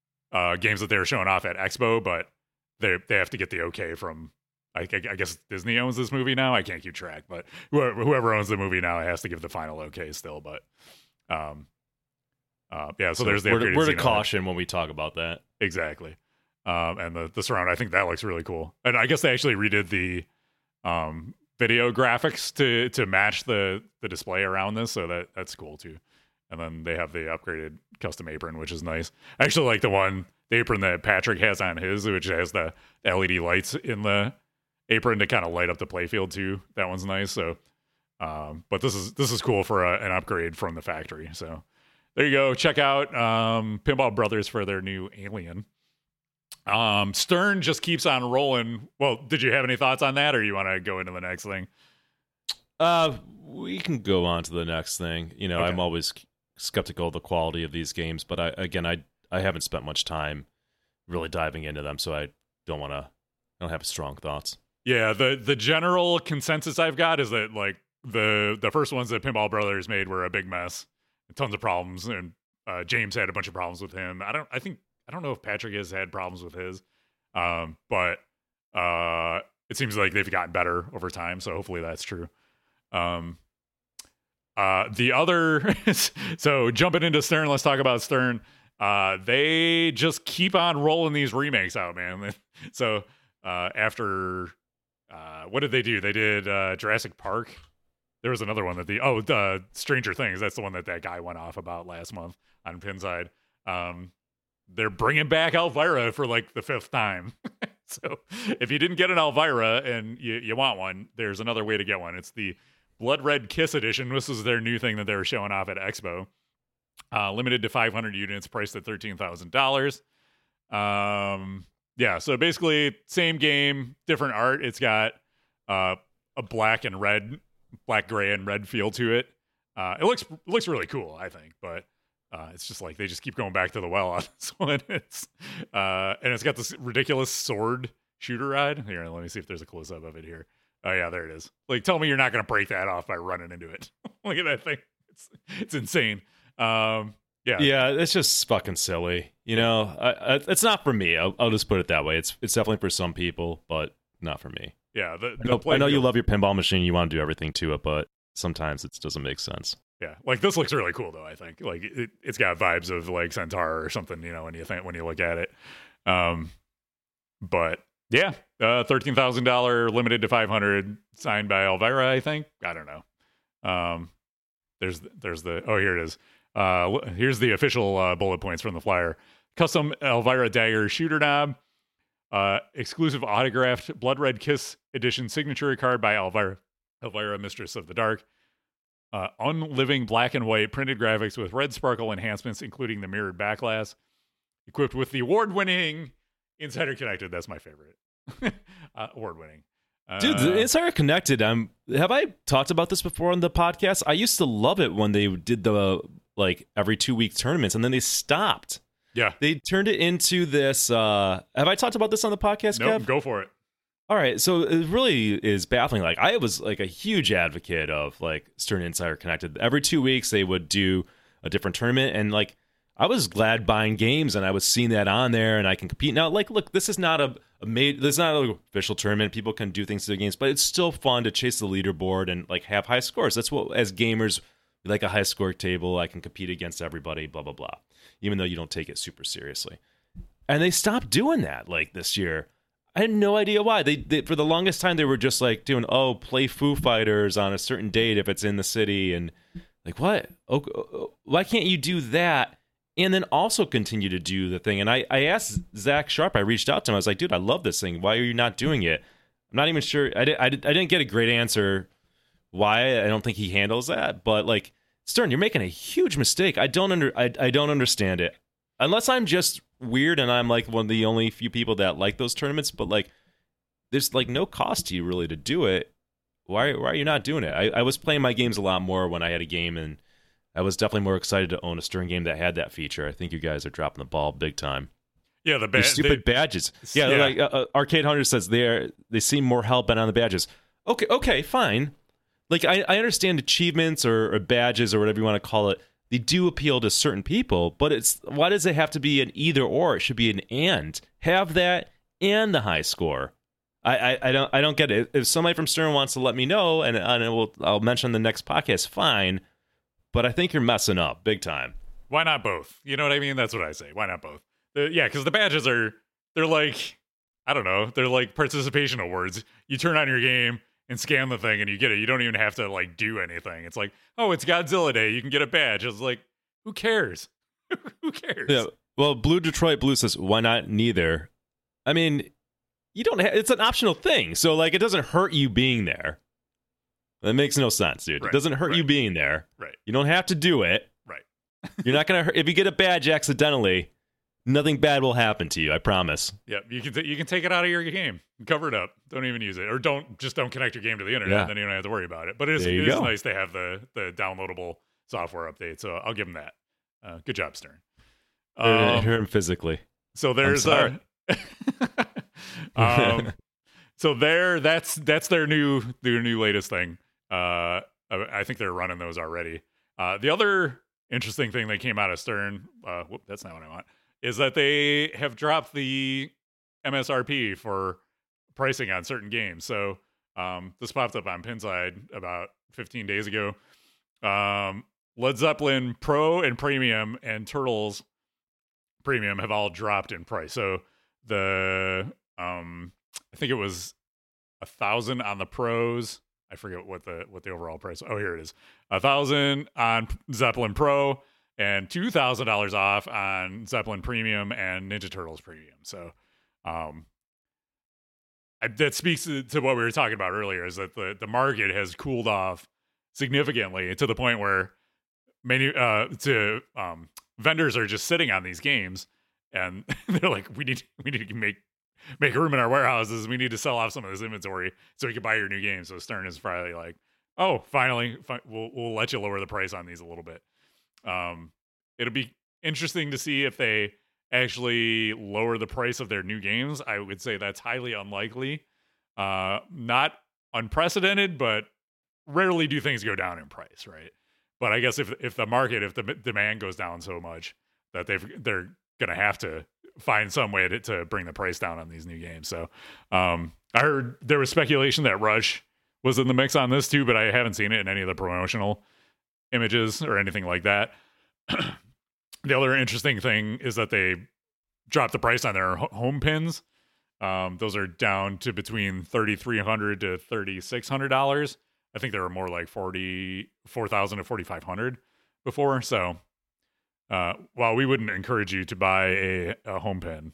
uh games that they were showing off at Expo, but they they have to get the okay from. I, I guess Disney owns this movie now. I can't keep track, but whoever, whoever owns the movie now has to give the final okay still. But um, uh, yeah, so, So there's the we're, to, upgraded we're to Xeno. caution when we talk about that. Exactly. um, and the the surround. I think that looks really cool. And I guess they actually redid the um, video graphics to to match the the display around this, so that that's cool too. And then they have the upgraded custom apron, which is nice. I actually like the one, the apron that Patrick has on his, which has the L E D lights in the apron to kind of light up the playfield too. That one's nice. So, um, but this is this is cool for a, an upgrade from the factory. So there you go. Check out um, Pinball Brothers for their new Alien. Um, Stern just keeps on rolling. Well, did you have any thoughts on that, or you want to go into the next thing? Uh, we can go on to the next thing. You know, Okay. I'm always skeptical of the quality of these games, but I again, I I haven't spent much time really diving into them, so I don't want to. I don't have strong thoughts. Yeah, the the general consensus I've got is that like the the first ones that Pinball Brothers made were a big mess, tons of problems, and uh, James had a bunch of problems with him. I don't, I think, I don't know if Patrick has had problems with his, um, but uh, it seems like they've gotten better over time. So hopefully that's true. Um, uh, the other, so jumping into Stern, let's talk about Stern. Uh, they just keep on rolling these remakes out, man. So uh, after, uh, what did they do? They did uh, Jurassic Park. There was another one that the oh the Stranger Things. That's the one that that guy went off about last month on Pinside. Um, they're bringing back Elvira for like the fifth time. So if you didn't get an Elvira and you, you want one, there's another way to get one. It's the Blood Red Kiss edition. This is their new thing that they were showing off at Expo. Uh, limited to five hundred units, priced at thirteen thousand dollars. Um, yeah, so basically same game, different art. It's got uh, a black and red, black, gray, and red feel to it. Uh, it looks it looks really cool, I think, but uh, it's just like they just keep going back to the well on this one. It's uh, and it's got this ridiculous sword shooter ride. Here, let me see if there's a close up of it here. Oh yeah, there it is. Like, tell me you're not going to break that off by running into it. Look at that thing. It's it's insane. Um, yeah, Yeah, it's just fucking silly. You know, I, I, it's not for me. I'll, I'll just put it that way. It's it's definitely for some people, but not for me. yeah. The, I the know, play I know you field- love your pinball machine. You want to do everything to it, but sometimes it doesn't make sense. Yeah, like this looks really cool though. I think like it, it's got vibes of like Centaur or something. You know, when you think when you look at it. Um, but yeah, uh, thirteen thousand dollar limited to five hundred, signed by Elvira. I think I don't know. Um, there's there's the oh here it is. Uh, here's the official uh, bullet points from the flyer. Custom Elvira Dagger shooter knob. Uh, exclusive autographed Blood Red Kiss edition signature card by Elvira, Elvira Mistress of the Dark. Uh, unliving black and white printed graphics with red sparkle enhancements, including the mirrored back glass. Equipped with the award-winning Insider Connected. That's my favorite. uh, award-winning. Uh, Dude, the Insider Connected, um, have I talked about this before on the podcast? I used to love it when they did the, like, every two-week tournaments, and then they stopped. yeah. They turned it into this, uh, have I talked about this on the podcast, Nope, Kev? go for it. All right, so it really is baffling. Like, I was, like, a huge advocate of, like, Stern Insider Connected. Every two weeks, they would do a different tournament, and, like, I was glad buying games, and I was seeing that on there, and I can compete. Now, like, look, this is not a, a made, this is not an official tournament. People can do things to the games, but it's still fun to chase the leaderboard and, like, have high scores. That's what, as gamers, we like a high score table. I can compete against everybody, blah, blah, blah, even though you don't take it super seriously. And they stopped doing that, like, this year. I had no idea why. They, they for the longest time, they were just, like, doing, oh, play Foo Fighters on a certain date if it's in the city, and, like, what? Oh, why can't you do that? And then also continue to do the thing. And I, I asked Zach Sharp, I reached out to him. I was like, dude, I love this thing. Why are you not doing it? I'm not even sure. I, did, I, did, I didn't get a great answer why. I don't think he handles that. But, like, Stern, you're making a huge mistake. I don't under I, I don't understand it. Unless I'm just weird and I'm, like, one of the only few people that like those tournaments. But, like, there's, like, no cost to you really to do it. Why, why are you not doing it? I, I was playing my games a lot more when I had a game, and I was definitely more excited to own a Stern game that had that feature. I think you guys are dropping the ball big time. Yeah, the Your ba- stupid they, badges. Yeah, yeah. like uh, uh, Arcade Hunter says, they are they seem more hell bent on the badges. Okay, okay, fine. Like I, I understand achievements or, or badges or whatever you want to call it. They do appeal to certain people, but it's why does it have to be an either or? It should be an and. Have that and the high score. I, I, I don't I don't get it. If somebody from Stern wants to let me know, and, and it will, I'll mention the next podcast, fine. But I think you're messing up big time. Why not both? You know what I mean? That's what I say. Why not both? The, yeah, because the badges are they're like, I don't know, they're like participation awards. You turn on your game and scan the thing and you get it. You don't even have to like do anything. It's like, oh, it's Godzilla Day. You can get a badge. It's like, who cares? Who cares? Yeah. Well, Blue Detroit Blue says, why not neither? I mean, you don't have, it's an optional thing. So like, it doesn't hurt you being there. That makes no sense, dude. Right, it doesn't hurt right. you being there. Right. You don't have to do it. Right. You're not going to hurt. If you get a badge accidentally, nothing bad will happen to you. I promise. Yep. You can, t- you can take it out of your game, cover it up. Don't even use it, or don't, just don't connect your game to the internet. Yeah. Then you don't have to worry about it. But it is, There you it is go. nice to have the, the downloadable software update. So I'll give them that. Uh, good job, Stern. Um, Um, hear him physically. So there's I'm uh um so there that's that's their new their new latest thing. Uh I, I think they're running those already. Uh the other interesting thing that came out of Stern, uh whoop, that's not what I want, is that they have dropped the M S R P for pricing on certain games. So um this popped up on Pinside about fifteen days ago. Um Led Zeppelin Pro and Premium and Turtles Premium have all dropped in price. So the um I think it was a thousand on the pros. I forget what the what the overall price. Oh, here it is. A thousand on Zeppelin Pro and two thousand dollars off on Zeppelin Premium and Ninja Turtles Premium. So um I, that speaks to, to what we were talking about earlier, is that the, the market has cooled off significantly to the point where many uh to um vendors are just sitting on these games and they're like, we need we need to make make room in our warehouses. We need to sell off some of this inventory so we can buy your new game. So Stern is probably like, oh, finally, fi- we'll we'll let you lower the price on these a little bit. Um, it'll be interesting to see if they actually lower the price of their new games. I would say that's highly unlikely. Uh, not unprecedented, but rarely do things go down in price, right? But I guess if if the market, if the demand goes down so much that they've they're gonna have to find some way to, to bring the price down on these new games. So um, I heard there was speculation that Rush was in the mix on this too, but I haven't seen it in any of the promotional images or anything like that. The other interesting thing is that they dropped the price on their home pins. Um, those are down to between thirty-three hundred dollars to thirty-six hundred dollars. I think they were more like forty-four thousand to forty-five hundred before. So, uh, while we wouldn't encourage you to buy a, a home pin,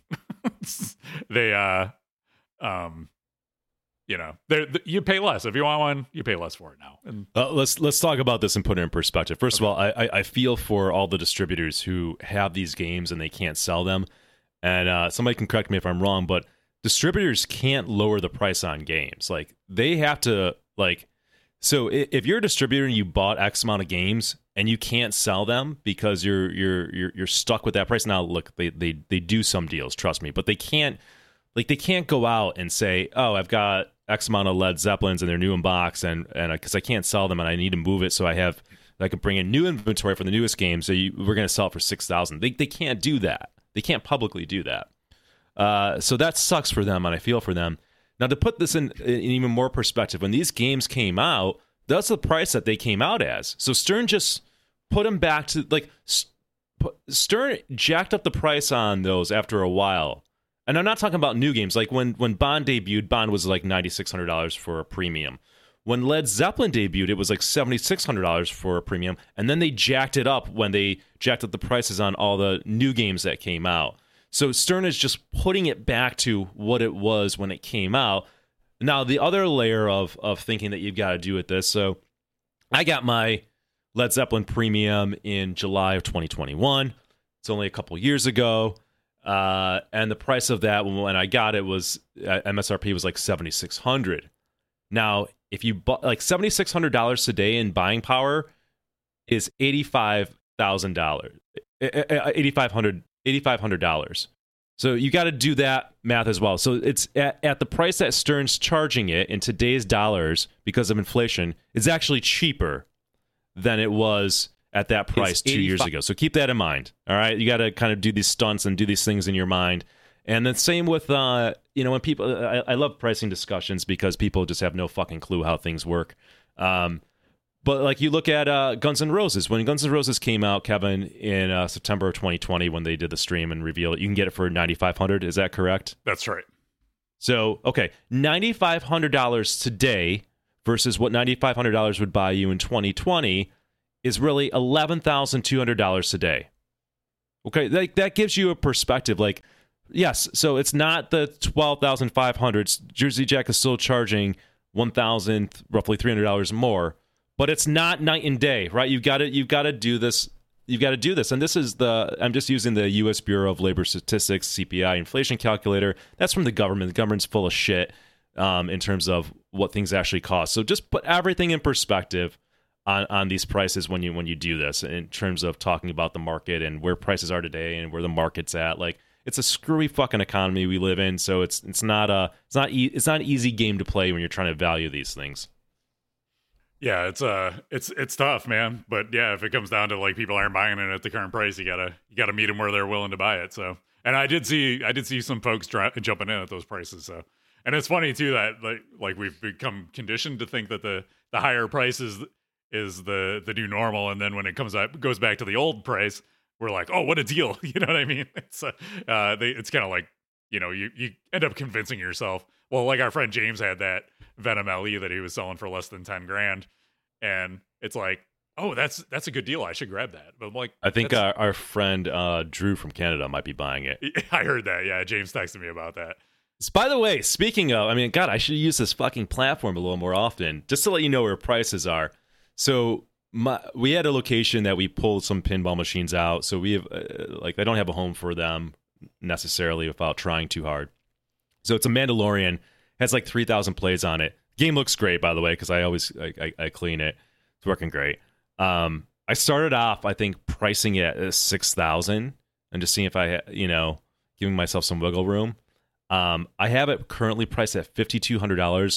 they, uh, um, you know, they you pay less if you want one. You pay less for it now. And Uh, let's let's talk about this and put it in perspective. First Okay. of all, I, I I feel for all the distributors who have these games and they can't sell them. And uh, somebody can correct me if I'm wrong, but distributors can't lower the price on games. Like they have to like. So if you're a distributor and you bought X amount of games and you can't sell them because you're you're you're you're stuck with that price. Now, look, they they they do some deals, trust me, but they can't like they can't go out and say, oh, I've got X amount of Led Zeppelins and they're new in box, and and because I can't sell them and I need to move it so I have I can bring in new inventory for the newest game. So you, we're going to sell it for six thousand. They they can't do that. They can't publicly do that. Uh, so that sucks for them, and I feel for them. Now, to put this in, in even more perspective, when these games came out, that's the price that they came out as. So Stern just put them back to, like, Stern jacked up the price on those after a while. And I'm not talking about new games. Like, when, when Bond debuted, Bond was like nine thousand six hundred dollars for a premium. When Led Zeppelin debuted, it was like seven thousand six hundred dollars for a premium. And then they jacked it up when they jacked up the prices on all the new games that came out. So Stern is just putting it back to what it was when it came out. Now, the other layer of of thinking that you've got to do with this. So I got my Led Zeppelin Premium in July of twenty twenty-one. It's only a couple years ago. Uh, and the price of that when I got it was, uh, M S R P was like seven thousand six hundred dollars. Now, if you bought like seven thousand six hundred dollars today in buying power is eighty-five thousand dollars. eighty-five hundred dollars. So you got to do that math as well. So it's at, at the price that Stern's charging it in today's dollars because of inflation, it's actually cheaper than it was at that price two years ago. So keep that in mind. All right, you got to kind of do these stunts and do these things in your mind. And then same with uh, you know, when people, I, I love pricing discussions because people just have no fucking clue how things work. Um, But like you look at uh, Guns N' Roses. When Guns N' Roses came out, Kevin, in uh, September of twenty twenty, when they did the stream and revealed it, you can get it for ninety-five hundred dollars. Is that correct? That's right. So, okay, ninety-five hundred dollars today versus what ninety-five hundred dollars would buy you in twenty twenty is really eleven thousand two hundred dollars today. Okay, that, that gives you a perspective. Like, yes, so it's not the twelve thousand five hundred dollars. Jersey Jack is still charging one thousand, roughly three hundred dollars more, but it's not night and day, right? You've got to you've got to do this. You've got to do this. And this is the, I'm just using the U S Bureau of Labor Statistics, C P I inflation calculator. That's from the government. The government's full of shit um, in terms of what things actually cost. So just put everything in perspective on, on these prices when you when you do this in terms of talking about the market and where prices are today and where the market's at. Like, it's a screwy fucking economy we live in. So it's it's not a it's not e- it's not an easy game to play when you're trying to value these things. Yeah, it's uh, it's it's tough, man. But yeah, if it comes down to like people aren't buying it at the current price, you gotta you gotta meet them where they're willing to buy it. So, and I did see I did see some folks dri- jumping in at those prices. So, and it's funny too that like like we've become conditioned to think that the the higher price is is the the new normal, and then when it comes up goes back to the old price, we're like, oh, what a deal. You know what I mean? It's uh, uh they, it's kind of like, you know, you you end up convincing yourself. Well, like our friend James had that Venom L E that he was selling for less than ten grand. And it's like, oh, that's that's a good deal. I should grab that. But I'm like, I think our, our friend uh, Drew from Canada might be buying it. I heard that. Yeah, James texted me about that. By the way, speaking of, I mean, God, I should use this fucking platform a little more often, just to let you know where prices are. So my, we had a location that we pulled some pinball machines out. So we have, uh, like, I don't have a home for them necessarily without trying too hard. So it's a Mandalorian, has like three thousand plays on it. Game looks great, by the way, because I always I, I, I clean it. It's working great. Um, I started off, I think, pricing it at six thousand, and just seeing if I, you know, giving myself some wiggle room. Um, I have it currently priced at fifty two hundred dollars,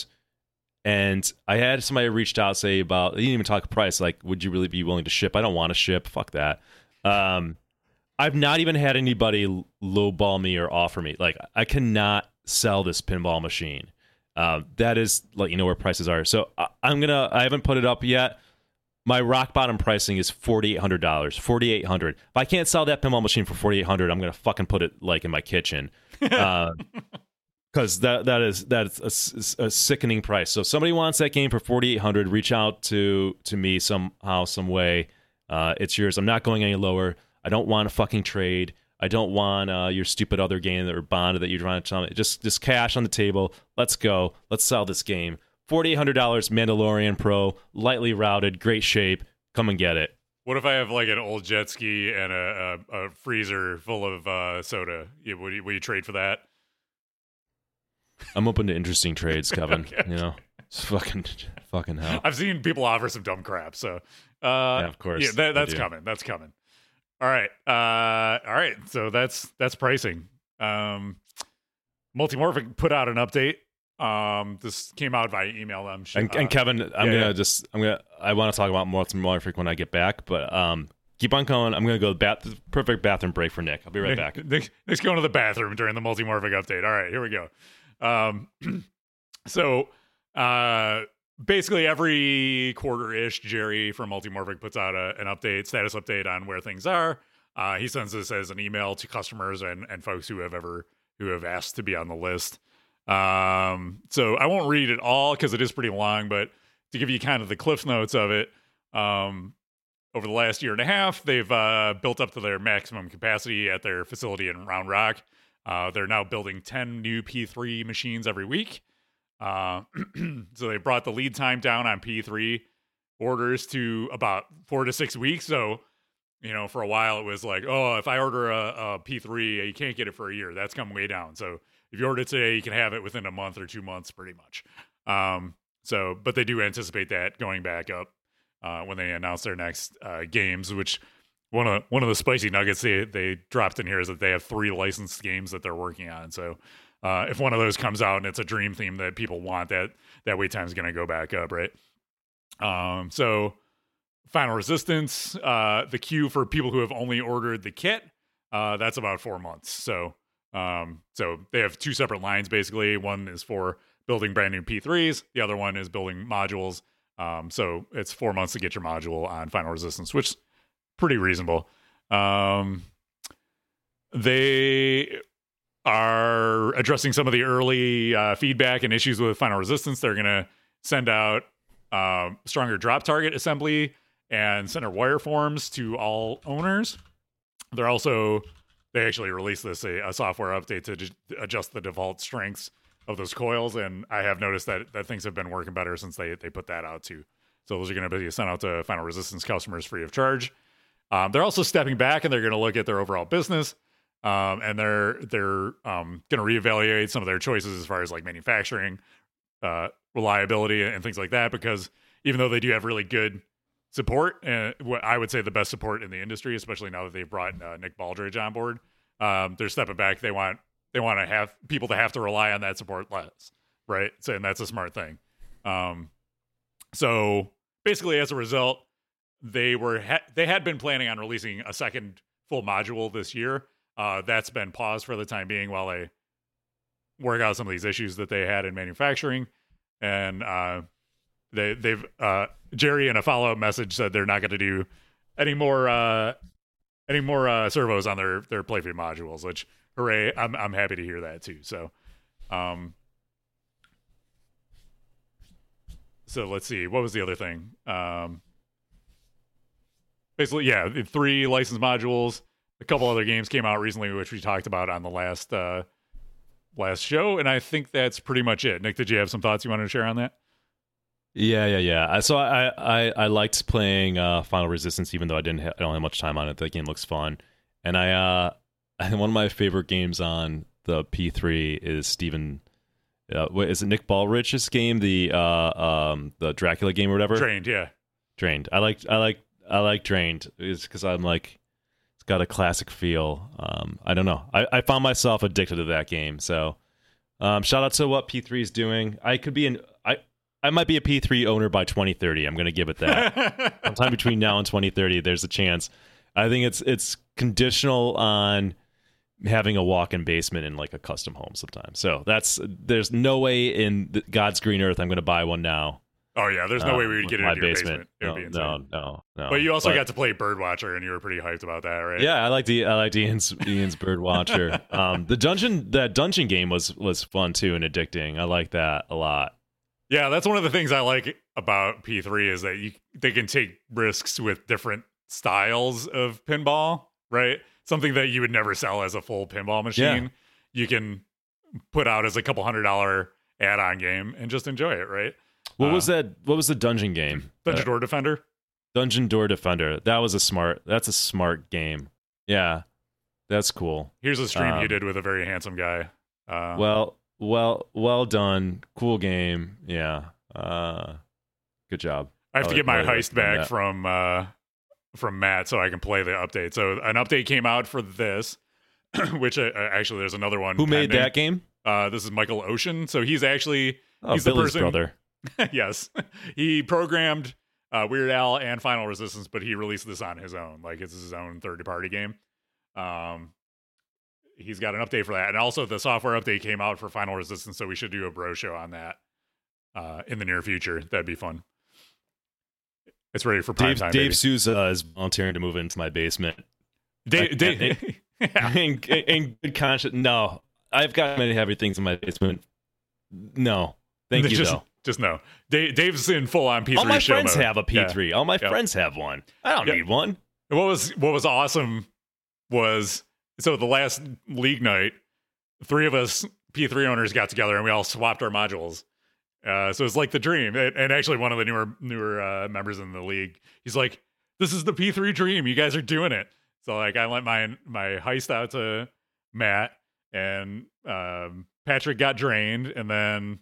and I had somebody reached out say about they didn't even talk price. Like, would you really be willing to ship? I don't want to ship. Fuck that. Um, I've not even had anybody lowball me or offer me. Like, I cannot sell this pinball machine. Uh, that is, let you know where prices are. So I, I'm gonna. I haven't put it up yet. My rock bottom pricing is forty eight hundred dollars. Forty eight hundred. If I can't sell that pinball machine for forty eight hundred, I'm gonna fucking put it like in my kitchen, because uh, that that is that's a, a sickening price. So if somebody wants that game for forty eight hundred, reach out to to me somehow, some way. Uh, it's yours. I'm not going any lower. I don't want a fucking trade. I don't want uh, your stupid other game that or bond that you're trying to tell me. Just, just cash on the table. Let's go. Let's sell this game. forty eight hundred dollars Mandalorian Pro, lightly routed, great shape. Come and get it. What if I have like an old jet ski and a, a, a freezer full of uh, soda? You, would, you, would you trade for that? I'm open to interesting trades, Kevin. Okay. You know, it's fucking, fucking hell. I've seen people offer some dumb crap. So, uh, yeah, of course. Yeah, that, that's coming. That's coming. All right. Uh, all right. So that's that's pricing. Um, Multimorphic put out an update. Um, this came out via email. I'm sure. And, and Kevin, I'm yeah, gonna yeah. just I'm gonna I want to talk about Multimorphic when I get back, but um, keep on going. I'm gonna go bath perfect bathroom break for Nick. I'll be right Nick, back. Nick, Nick's going to the bathroom during the Multimorphic update. All right, here we go. Um, so uh. Basically, every quarter-ish, Jerry from Multimorphic puts out a, an update, status update on where things are. Uh, he sends this as an email to customers and, and folks who have ever who have asked to be on the list. Um, so I won't read it all because it is pretty long, but to give you kind of the cliff notes of it, um, over the last year and a half, they've uh, built up to their maximum capacity at their facility in Round Rock. Uh, they're now building ten new P three machines every week. Uh, so they brought the lead time down on P three orders to about four to six weeks. So, you know, for a while it was like, oh, if I order a, a P three, you can't get it for a year. That's come way down. So if you order it today, you can have it within a month or two months, pretty much. Um, so, but they do anticipate that going back up uh, when they announce their next uh, games. Which one of one of the spicy nuggets they they dropped in here is that they have three licensed games that they're working on. So. Uh, if one of those comes out and it's a dream theme that people want, that that wait time is going to go back up, right? Um, so, Final Resistance, uh, the queue for people who have only ordered the kit, uh, that's about four months. So, um, so they have two separate lines basically. One is for building brand new P threes. The other one is building modules Um, so it's four months to get your module on Final Resistance, which is pretty reasonable. Um, they are addressing some of the early uh, feedback and issues with Final Resistance. They're going to send out uh, stronger drop target assembly and center wire forms to all owners. They're also, they actually released this, a, a software update to just adjust the default strengths of those coils, and I have noticed that, that things have been working better since they, they put that out too. So those are going to be sent out to Final Resistance customers free of charge. Um, they're also stepping back, and they're going to look at their overall business, um, and they're they're um, going to reevaluate some of their choices as far as like manufacturing, uh, reliability, and things like that. Because even though they do have really good support, and what I would say the best support in the industry, especially now that they've brought uh, Nick Baldridge on board, um, they're stepping back. They want they want to have people to have to rely on that support less, right? So, and that's a smart thing. Um, so basically, as a result, they were ha- they had been planning on releasing a second full module this year. Uh, that's been paused for the time being while they work out some of these issues that they had in manufacturing. And uh, they they've uh, Jerry in a follow up message said they're not going to do any more uh, any more uh, servos on their their Playfit modules. Which hooray! I'm I'm happy to hear that too. So. Um, So let's see. What was the other thing? Um, basically, yeah, the three licensed modules. A couple other games came out recently, which we talked about on the last uh, last show, and I think that's pretty much it. Nick, did you have some thoughts you wanted to share on that? Yeah, yeah, yeah. I- So I I, I liked playing uh, Final Resistance, even though I didn't ha- I don't have much time on it. That game looks fun, and I uh, one of my favorite games on the P three is Steven. Uh, what, is it Nick Baldridge's game, the uh, um, the Dracula game or whatever? Drained, yeah. Drained. I like I like I like Drained. Is because I'm like it's got a classic feel. Um, I don't know. I, I found myself addicted to that game. So um, shout out to what P three is doing. I could be an I I might be a P three owner by twenty thirty. I'm going to give it that. Sometime between now and twenty thirty, there's a chance. I think it's it's conditional on having a walk-in basement in like a custom home sometimes. So that's there's no way in the, God's green earth I'm going to buy one now. Oh yeah, there's no uh, way we would get it my into your basement. basement. It would No, be insane. no, no, no. But you also But, got to play Birdwatcher, and you were pretty hyped about that, right? yeah, I like the I like Ian's Ian's Birdwatcher. um, the dungeon that dungeon game was was fun too and addicting. I like that a lot. Yeah, that's one of the things I like about P three is that you they can take risks with different styles of pinball, right? Something that you would never sell as a full pinball machine, Yeah. you can put out as a couple hundred dollar add-on game and just enjoy it, right? What Uh, was that? What was the dungeon game? Dungeon Uh, Door Defender. Dungeon Door Defender. That was a smart. That's a smart game. Yeah, that's cool. Here's a stream you um, did with a very handsome guy. Uh, Well, well, well done. Cool game. Yeah. Uh, good job. I have I to would get my really heist back recommend that. from uh, from Matt so I can play the update. So an update came out for this, which uh, actually there's another one. Who made pending. that game? Uh, this is Michael Ocean. So he's actually Oh, he's the Billy's person- brother. yes, he programmed uh, Weird Al and Final Resistance, but he released this on his own. Like it's his own third party game. Um, he's got an update for that, and also the software update came out for Final Resistance. So we should do a bro show on that uh, in the near future. That'd be fun. It's ready for prime Dave, time. Dave baby. Souza is volunteering to move into my basement. Dave, I- Dave, yeah. in, in good conscience, no. I've got many heavy things in my basement. No, thank you just, though. Just no. Dave, Dave's in full on P three. All my show friends mode. have a P three. All my Yeah. friends have one. I don't Yeah. need one. What was what was awesome was so the last league night, three of us P three owners got together and we all swapped our modules. Uh, so it's like the dream. And, and actually, one of the newer newer uh, members in the league, he's like, "This is the P three dream. You guys are doing it." So like, I lent my my heist out to Matt, and um, Patrick got drained, and then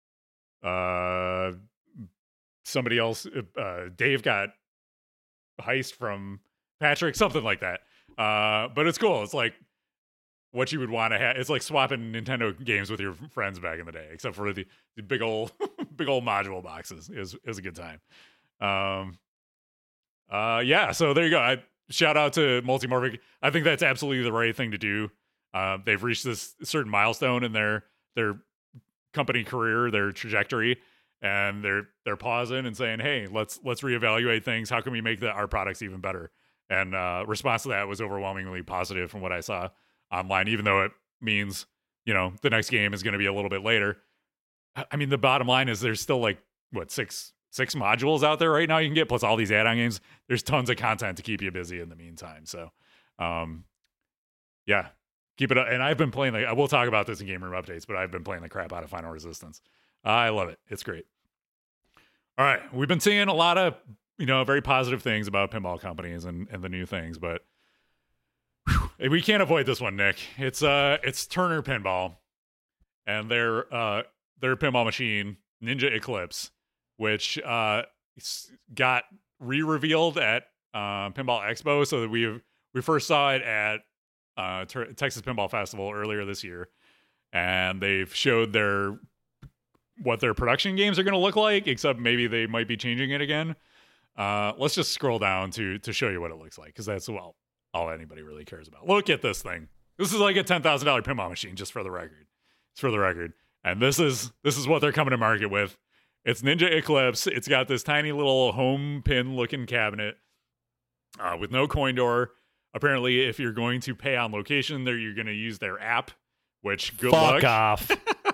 uh, somebody else, uh, Dave got heist from Patrick, something like that. Uh, but it's cool. It's like what you would want to have. It's like swapping Nintendo games with your friends back in the day, except for the, the big old big old module boxes. It was, it was a good time. Um, uh, yeah. So there you go. I shout out to Multimorphic. I think that's absolutely the right thing to do. Uh, they've reached this certain milestone in their their company career, their trajectory, and they're they're pausing and saying, "Hey, let's let's reevaluate things. How can we make the, our products even better?" And uh, response to that was overwhelmingly positive from what I saw online, even though it means, you know, the next game is going to be a little bit later. I mean, the bottom line is there's still like what six six modules out there right now you can get, plus all these add-on games. There's tons of content to keep you busy in the meantime. So, um, yeah, keep it up. And I've been playing like I will talk about this in Game Room Updates, but I've been playing the crap out of Final Resistance. I love it. It's great. All right, we've been seeing a lot of, you know, very positive things about pinball companies and, and the new things, but whew, we can't avoid this one, Nick. It's uh, it's Turner Pinball and their uh, their pinball machine, Ninja Eclipse, which uh, got re-revealed at uh, Pinball Expo. So that we we first saw it at uh, Ter- Texas Pinball Festival earlier this year, and they've showed their what their production games are going to look like, except maybe they might be changing it again. Uh, let's just scroll down to to show you what it looks like, because that's well all anybody really cares about. Look at this thing. This is like a ten thousand dollars pinball machine, just for the record. It's for the record. And this is this is what they're coming to market with. It's Ninja Eclipse. It's got this tiny little home pin looking cabinet uh, with no coin door. Apparently, if you're going to pay on location, there you're going to use their app, which good Fuck luck. off.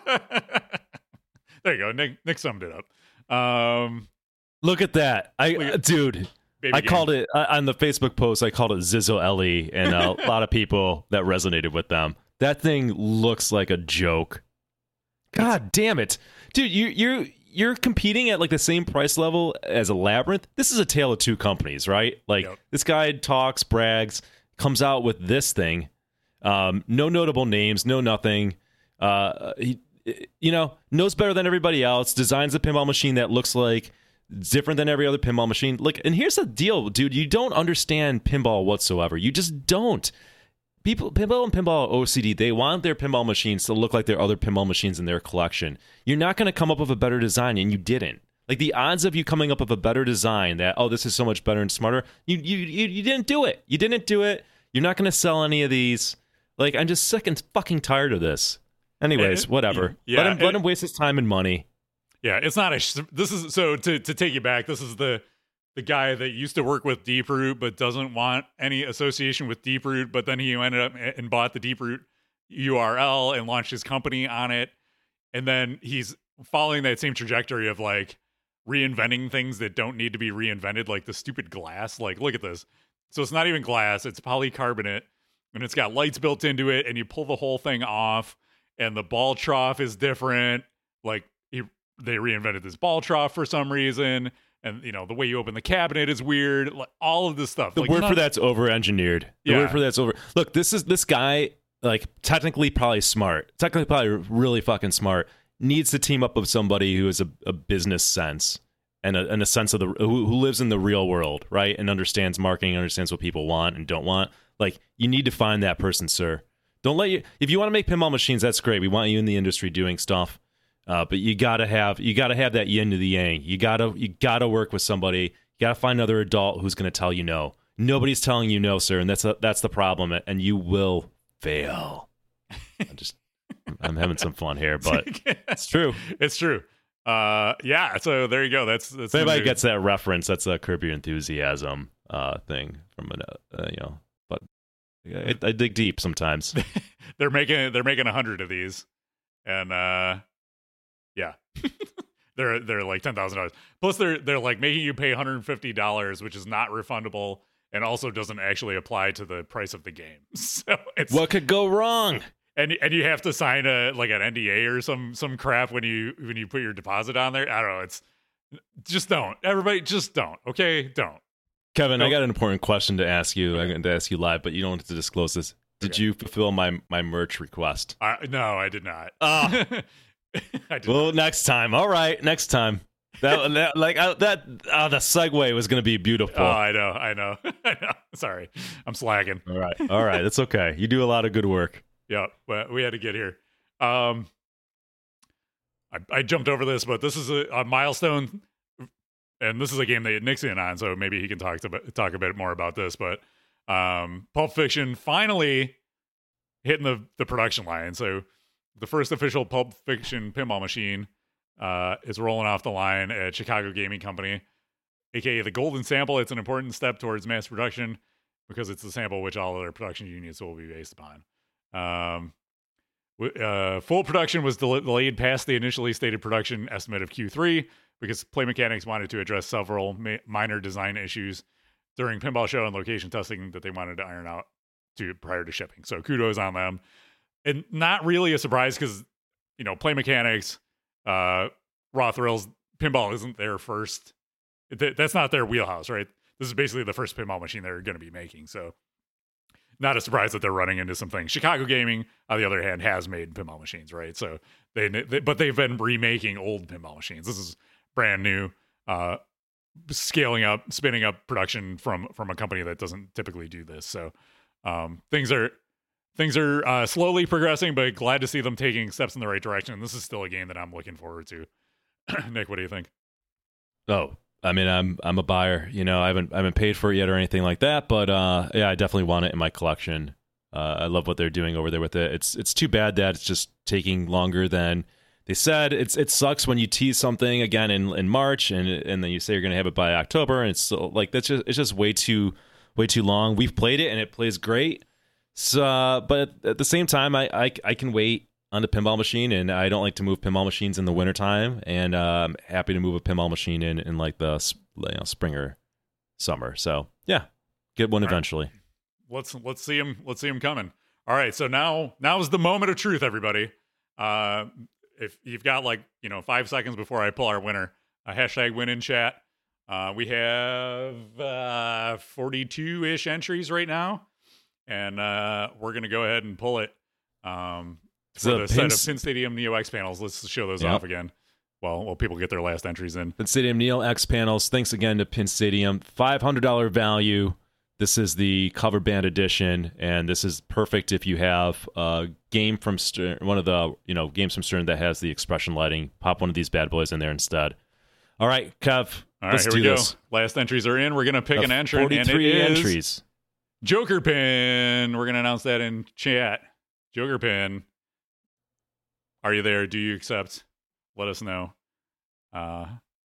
There you go. Nick, Nick summed it up. Um, Look at that. I Look at- dude. baby I game. called it uh, on the Facebook post. I called it Zizzo Ellie, and uh, a lot of people that resonated with them. That thing looks like a joke. God damn it, dude! You you're you're competing at like the same price level as a Labyrinth. This is a tale of two companies, right? Like Yep. this guy talks, brags, comes out with this thing. Um, no notable names, no nothing. Uh, he, you know, knows better than everybody else. Designs a pinball machine that looks like. It's different than every other pinball machine. Look, and here's the deal, dude. You don't understand pinball whatsoever. You just don't. People, pinball and pinball O C D, they want their pinball machines to look like their other pinball machines in their collection. You're not going to come up with a better design, and you didn't. Like the odds of you coming up with a better design that, oh, this is so much better and smarter, you you you, you didn't do it. You didn't do it. You're not going to sell any of these. Like, I'm just sick and fucking tired of this. Anyways, It- whatever. yeah, let him it- let him waste his time and money. Yeah, it's not a. This is so to to take you back. This is the the guy that used to work with Deeproot but doesn't want any association with Deeproot. But then he ended up and bought the Deeproot U R L and launched his company on it. And then he's following that same trajectory of like reinventing things that don't need to be reinvented, like the stupid glass. Like, look at this. So it's not even glass; it's polycarbonate, and it's got lights built into it. And you pull the whole thing off, and the ball trough is different. Like he. They reinvented this ball trough for some reason, and you know the way you open the cabinet is weird. Like all of this stuff. The like, word none- for that's over engineered. The Yeah. word for that's over. Look, this is this guy, like technically probably smart, technically probably really fucking smart, needs to team up with somebody who has a, a business sense and a, and a sense of the who, who lives in the real world, right, and understands marketing, understands what people want and don't want. Like you need to find that person, sir. Don't let you. If you want to make pinball machines, that's great. We want you in the industry doing stuff. Uh, but you gotta have you gotta have that yin to the yang. You gotta you gotta work with somebody. You gotta find another adult who's gonna tell you no. Nobody's telling you no, sir, and that's a, that's the problem. And you will fail. I'm just I'm having some fun here, but it's true. It's true. Uh, yeah. So there you go. That's that's If anybody the gets that reference, that's a Curb Your Enthusiasm uh, thing from an uh, you know. But I, I dig deep sometimes. they're making they're making a hundred of these, and uh, yeah, they're they're like ten thousand dollars. Plus, they're they're like making you pay one hundred and fifty dollars, which is not refundable, and also doesn't actually apply to the price of the game. So it's What could go wrong? and and you have to sign a like an N D A or some some crap when you when you put your deposit on there. I don't know. It's just don't. Everybody, just don't. Okay, don't. Kevin, I Nope. got an important question to ask you. I'm going to ask you live, but you don't have to disclose this. Did Okay. you fulfill my my merch request? I, no, I did not. Ah. I did Well, not. next time. All right, next time. That, that like uh, that. Uh, the segue was going to be beautiful. Oh, I know, I know, I know. Sorry, I'm slacking. all right, all right. It's okay. You do a lot of good work. Yeah, but we had to get here. Um, I, I jumped over this, but this is a, a milestone, and this is a game that Nick's in on, so maybe he can talk to talk a bit more about this. But um, Pulp Fiction finally hitting the the production line. So the first official Pulp Fiction pinball machine uh, is rolling off the line at Chicago Gaming Company, aka the Golden Sample. It's an important step towards mass production because it's the sample which all other production units will be based upon. Um, uh, full production was del- delayed past the initially stated production estimate of Q three because Play Mechanics wanted to address several ma- minor design issues during Pinball Show and location testing that they wanted to iron out to prior to shipping. So kudos on them. And not really a surprise because, you know, Play Mechanics, uh, Raw Thrills, pinball isn't their first. Th- that's not their wheelhouse, right? This is basically the first pinball machine they're going to be making. So not a surprise that they're running into some things. Chicago Gaming, on the other hand, has made pinball machines, right? So they, they but they've been remaking old pinball machines. This is brand new, uh, scaling up, spinning up production from from a company that doesn't typically do this. So um, things are things are uh, slowly progressing, but glad to see them taking steps in the right direction. This is still a game that I'm looking forward to. Nick, what do you think? Oh, I mean, I'm I'm a buyer. You know, I haven't I haven't paid for it yet or anything like that, but uh, yeah, I definitely want it in my collection. Uh, I love what they're doing over there with it. It's it's too bad that it's just taking longer than they said. It's it sucks when you tease something again in, in March and and then you say you're going to have it by October, and it's so, like that's just it's just way too way too long. We've played it and it plays great. So, uh, but at the same time, I, I I can wait on the pinball machine, and I don't like to move pinball machines in the wintertime, and uh, I'm happy to move a pinball machine in in like the you know, spring or summer. So yeah, get one All eventually. Right. Let's let's see him let's see him coming. All right, so now now is the moment of truth, everybody. Uh, if you've got like you know five seconds before I pull our winner, a hashtag win in chat. Uh, we have uh, forty-two ish entries right now, and uh, we're gonna go ahead and pull it. Um, For the, the set of Pin Stadium Neo X panels. Let's show those yep. off again while, while people get their last entries in. Pin Stadium Neo X panels. Thanks again to Pin Stadium. five hundred dollars value. This is the cover band edition, and this is perfect if you have a game from Stern, one of the you know games from Stern that has the expression lighting. Pop one of these bad boys in there instead. All right, Kev. All right, let's here do we go. This. Last entries are in. We're going to pick the an entrant, and it is entries. Joker Pin. We're going to announce that in chat. Joker Pin. Are you there? Do you accept? Let us know. Uh,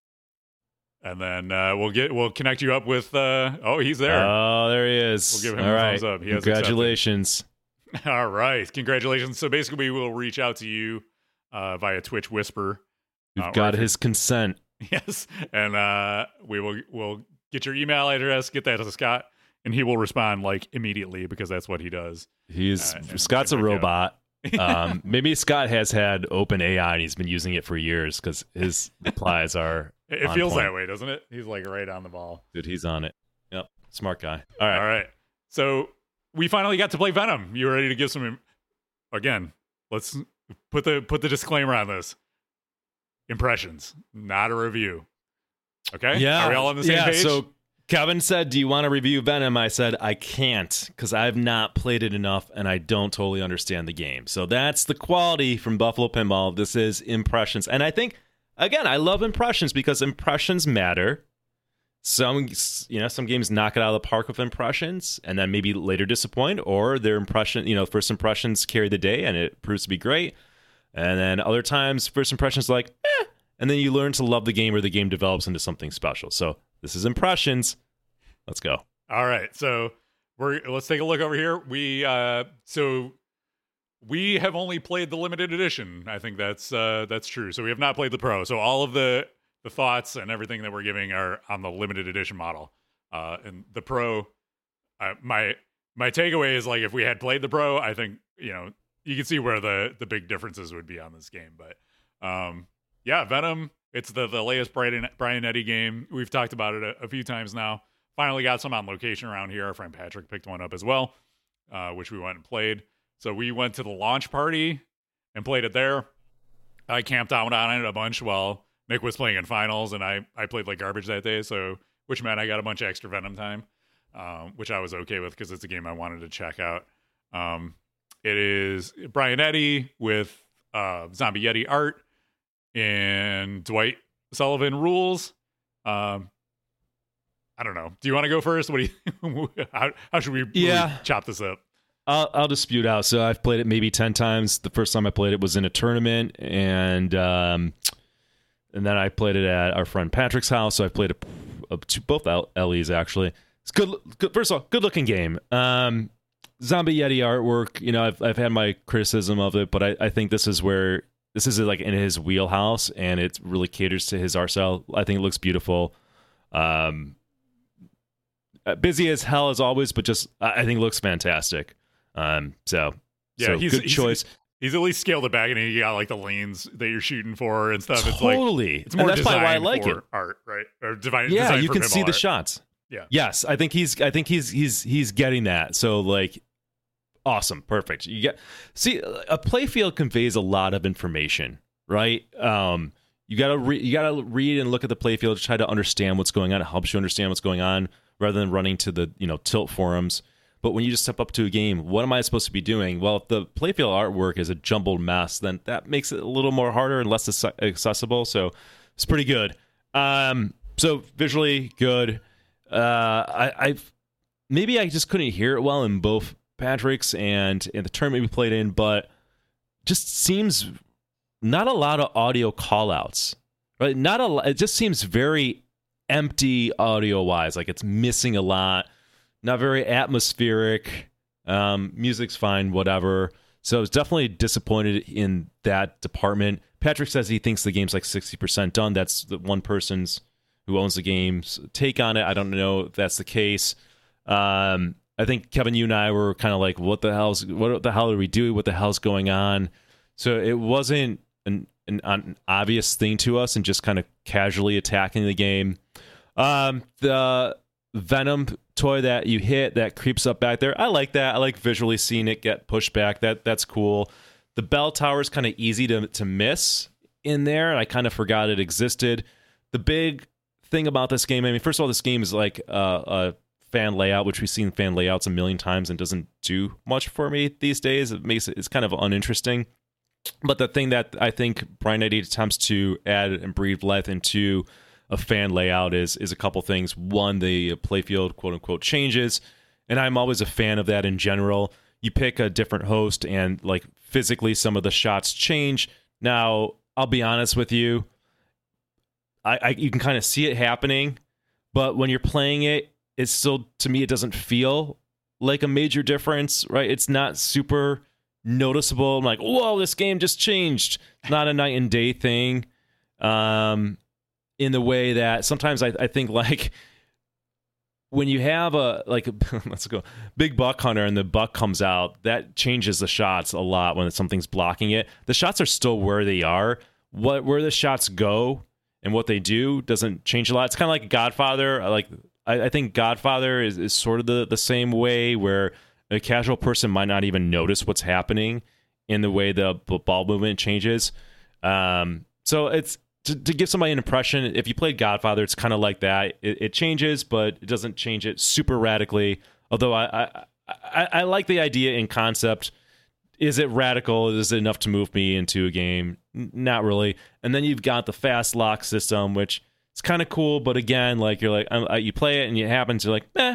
and then uh, we'll get we'll connect you up with. Uh, oh, he's there. Oh, there he is. We'll give him All a right. thumbs up. He has Congratulations. accepted. All right, congratulations. So basically, we will reach out to you uh, via Twitch Whisper. You've uh, got his consent. Yes, and uh, we will we'll get your email address, get that to Scott, and he will respond like immediately because that's what he does. He's uh, Scott's a robot. um, maybe Scott has had open A I and he's been using it for years because his replies are. It on feels point. that way, doesn't it? He's like right on the ball. Dude, he's on it. Yep, smart guy. All right, all right. So we finally got to play Venom. You ready to give some? Again, let's put the put the disclaimer on this. Impressions, not a review. Okay. Yeah. Are we all on the same yeah, page? So Kevin said, do you want to review Venom? I said, I can't because I've not played it enough and I don't totally understand the game. So that's the quality from Buffalo Pinball. This is impressions. And I think, again, I love impressions because impressions matter. Some, you know, some games knock it out of the park with impressions and then maybe later disappoint, or their impression, you know, first impressions carry the day and it proves to be great. And then other times, first impressions like, eh, and then you learn to love the game or the game develops into something special. So this is impressions. Let's go. All right. So we're let's take a look over here. We uh so we have only played the limited edition. I think that's uh that's true. So we have not played the pro. So all of the the thoughts and everything that we're giving are on the limited edition model. Uh and the pro uh, my my takeaway is like if we had played the pro, I think, you know, you can see where the the big differences would be on this game. But um yeah, Venom, it's the the latest Brian Brian Eddy game. We've talked about it a, a few times now. Finally got some on location around here. Our friend Patrick picked one up as well, uh, which we went and played. So we went to the launch party and played it there. I camped out on it a bunch while Nick was playing in finals, and I, I played like garbage that day, so which meant I got a bunch of extra Venom time, um, which I was okay with because it's a game I wanted to check out. Um, it is Brian Eddy with uh, Zombie Yeti art and Dwight Sullivan rules. Um, I don't know. Do you want to go first? What do you? how, how should we, yeah. we chop this up? I'll, I'll dispute out. So I've played it maybe ten times. The first time I played it was in a tournament, and um, and then I played it at our friend Patrick's house. So I played it uh, to both Ellie's actually. It's good, good. First of all, good looking game. Um, Zombie Yeti artwork. You know, I've I've had my criticism of it, but I, I think this is where this is like in his wheelhouse, and it really caters to his art style. I think it looks beautiful. Um, busy as hell as always, but just I think it looks fantastic. Um, so yeah, so he's, good he's, choice. He's at least scaled it back, and he got like the lanes that you're shooting for and stuff. It's Totally, like, it's more and that's probably why I designed like for it. Art, right? Or divine, Yeah, designed you for can pinball see the art. shots. Yeah. Yes, I think he's. I think he's. He's. He's getting that. So like, awesome, perfect. You get see a playfield conveys a lot of information, right? Um, you gotta re- you gotta read and look at the playfield to try to understand what's going on. It helps you understand what's going on rather than running to the you know tilt forums. But when you just step up to a game, what am I supposed to be doing? Well, if the playfield artwork is a jumbled mess, then that makes it a little more harder and less accessible. So it's pretty good. Um, so visually good. Uh, I, I've maybe I just couldn't hear it well in both Patrick's and in the tournament we played in, but just seems not a lot of audio callouts, right? Not a. It just seems very empty audio wise, like it's missing a lot. Not very atmospheric. Um, music's fine, whatever. So I was definitely disappointed in that department. Patrick says he thinks the game's like sixty percent done. That's the one person's who owns the game's take on it. I don't know if that's the case. Um, I think Kevin, you and I were kind of like, what the hell's what the hell are we doing? What the hell's going on? So it wasn't an, an, an obvious thing to us and just kind of casually attacking the game. Um, the Venom toy that you hit that creeps up back there, I like that. I like visually seeing it get pushed back. That that's cool. The bell tower is kind of easy to to miss in there, and I kind of forgot it existed. The big thing about this game, I mean, first of all, this game is like uh, a fan layout, which we've seen fan layouts a million times and doesn't do much for me these days. It makes it it's kind of uninteresting. But the thing that I think Brian ninety attempts to add and breathe life into a fan layout is is a couple things. One, the playfield quote unquote changes, and I'm always a fan of that in general. You pick a different host and like physically some of the shots change. Now, I'll be honest with you, I, I you can kind of see it happening, but when you're playing it, it's still, to me, it doesn't feel like a major difference, right? It's not super noticeable. I'm like, whoa, this game just changed. It's not a night and day thing. Um, in the way that sometimes I, I think like when you have a like let's go big buck hunter and the buck comes out, that changes the shots a lot when something's blocking it. The shots are still where they are. What where the shots go and what they do doesn't change a lot. It's kind of like Godfather. Like I, I think Godfather is, is sort of the, the same way where a casual person might not even notice what's happening in the way the ball movement changes. Um, so it's To, to give somebody an impression, if you played Godfather, it's kind of like that. It, it changes, but it doesn't change it super radically. Although I, I, I, I like the idea in concept. Is it radical? Is it enough to move me into a game? N- not really. And then you've got the fast lock system, which is kind of cool. But again, like you're like um, you play it and it happens. You're like, eh.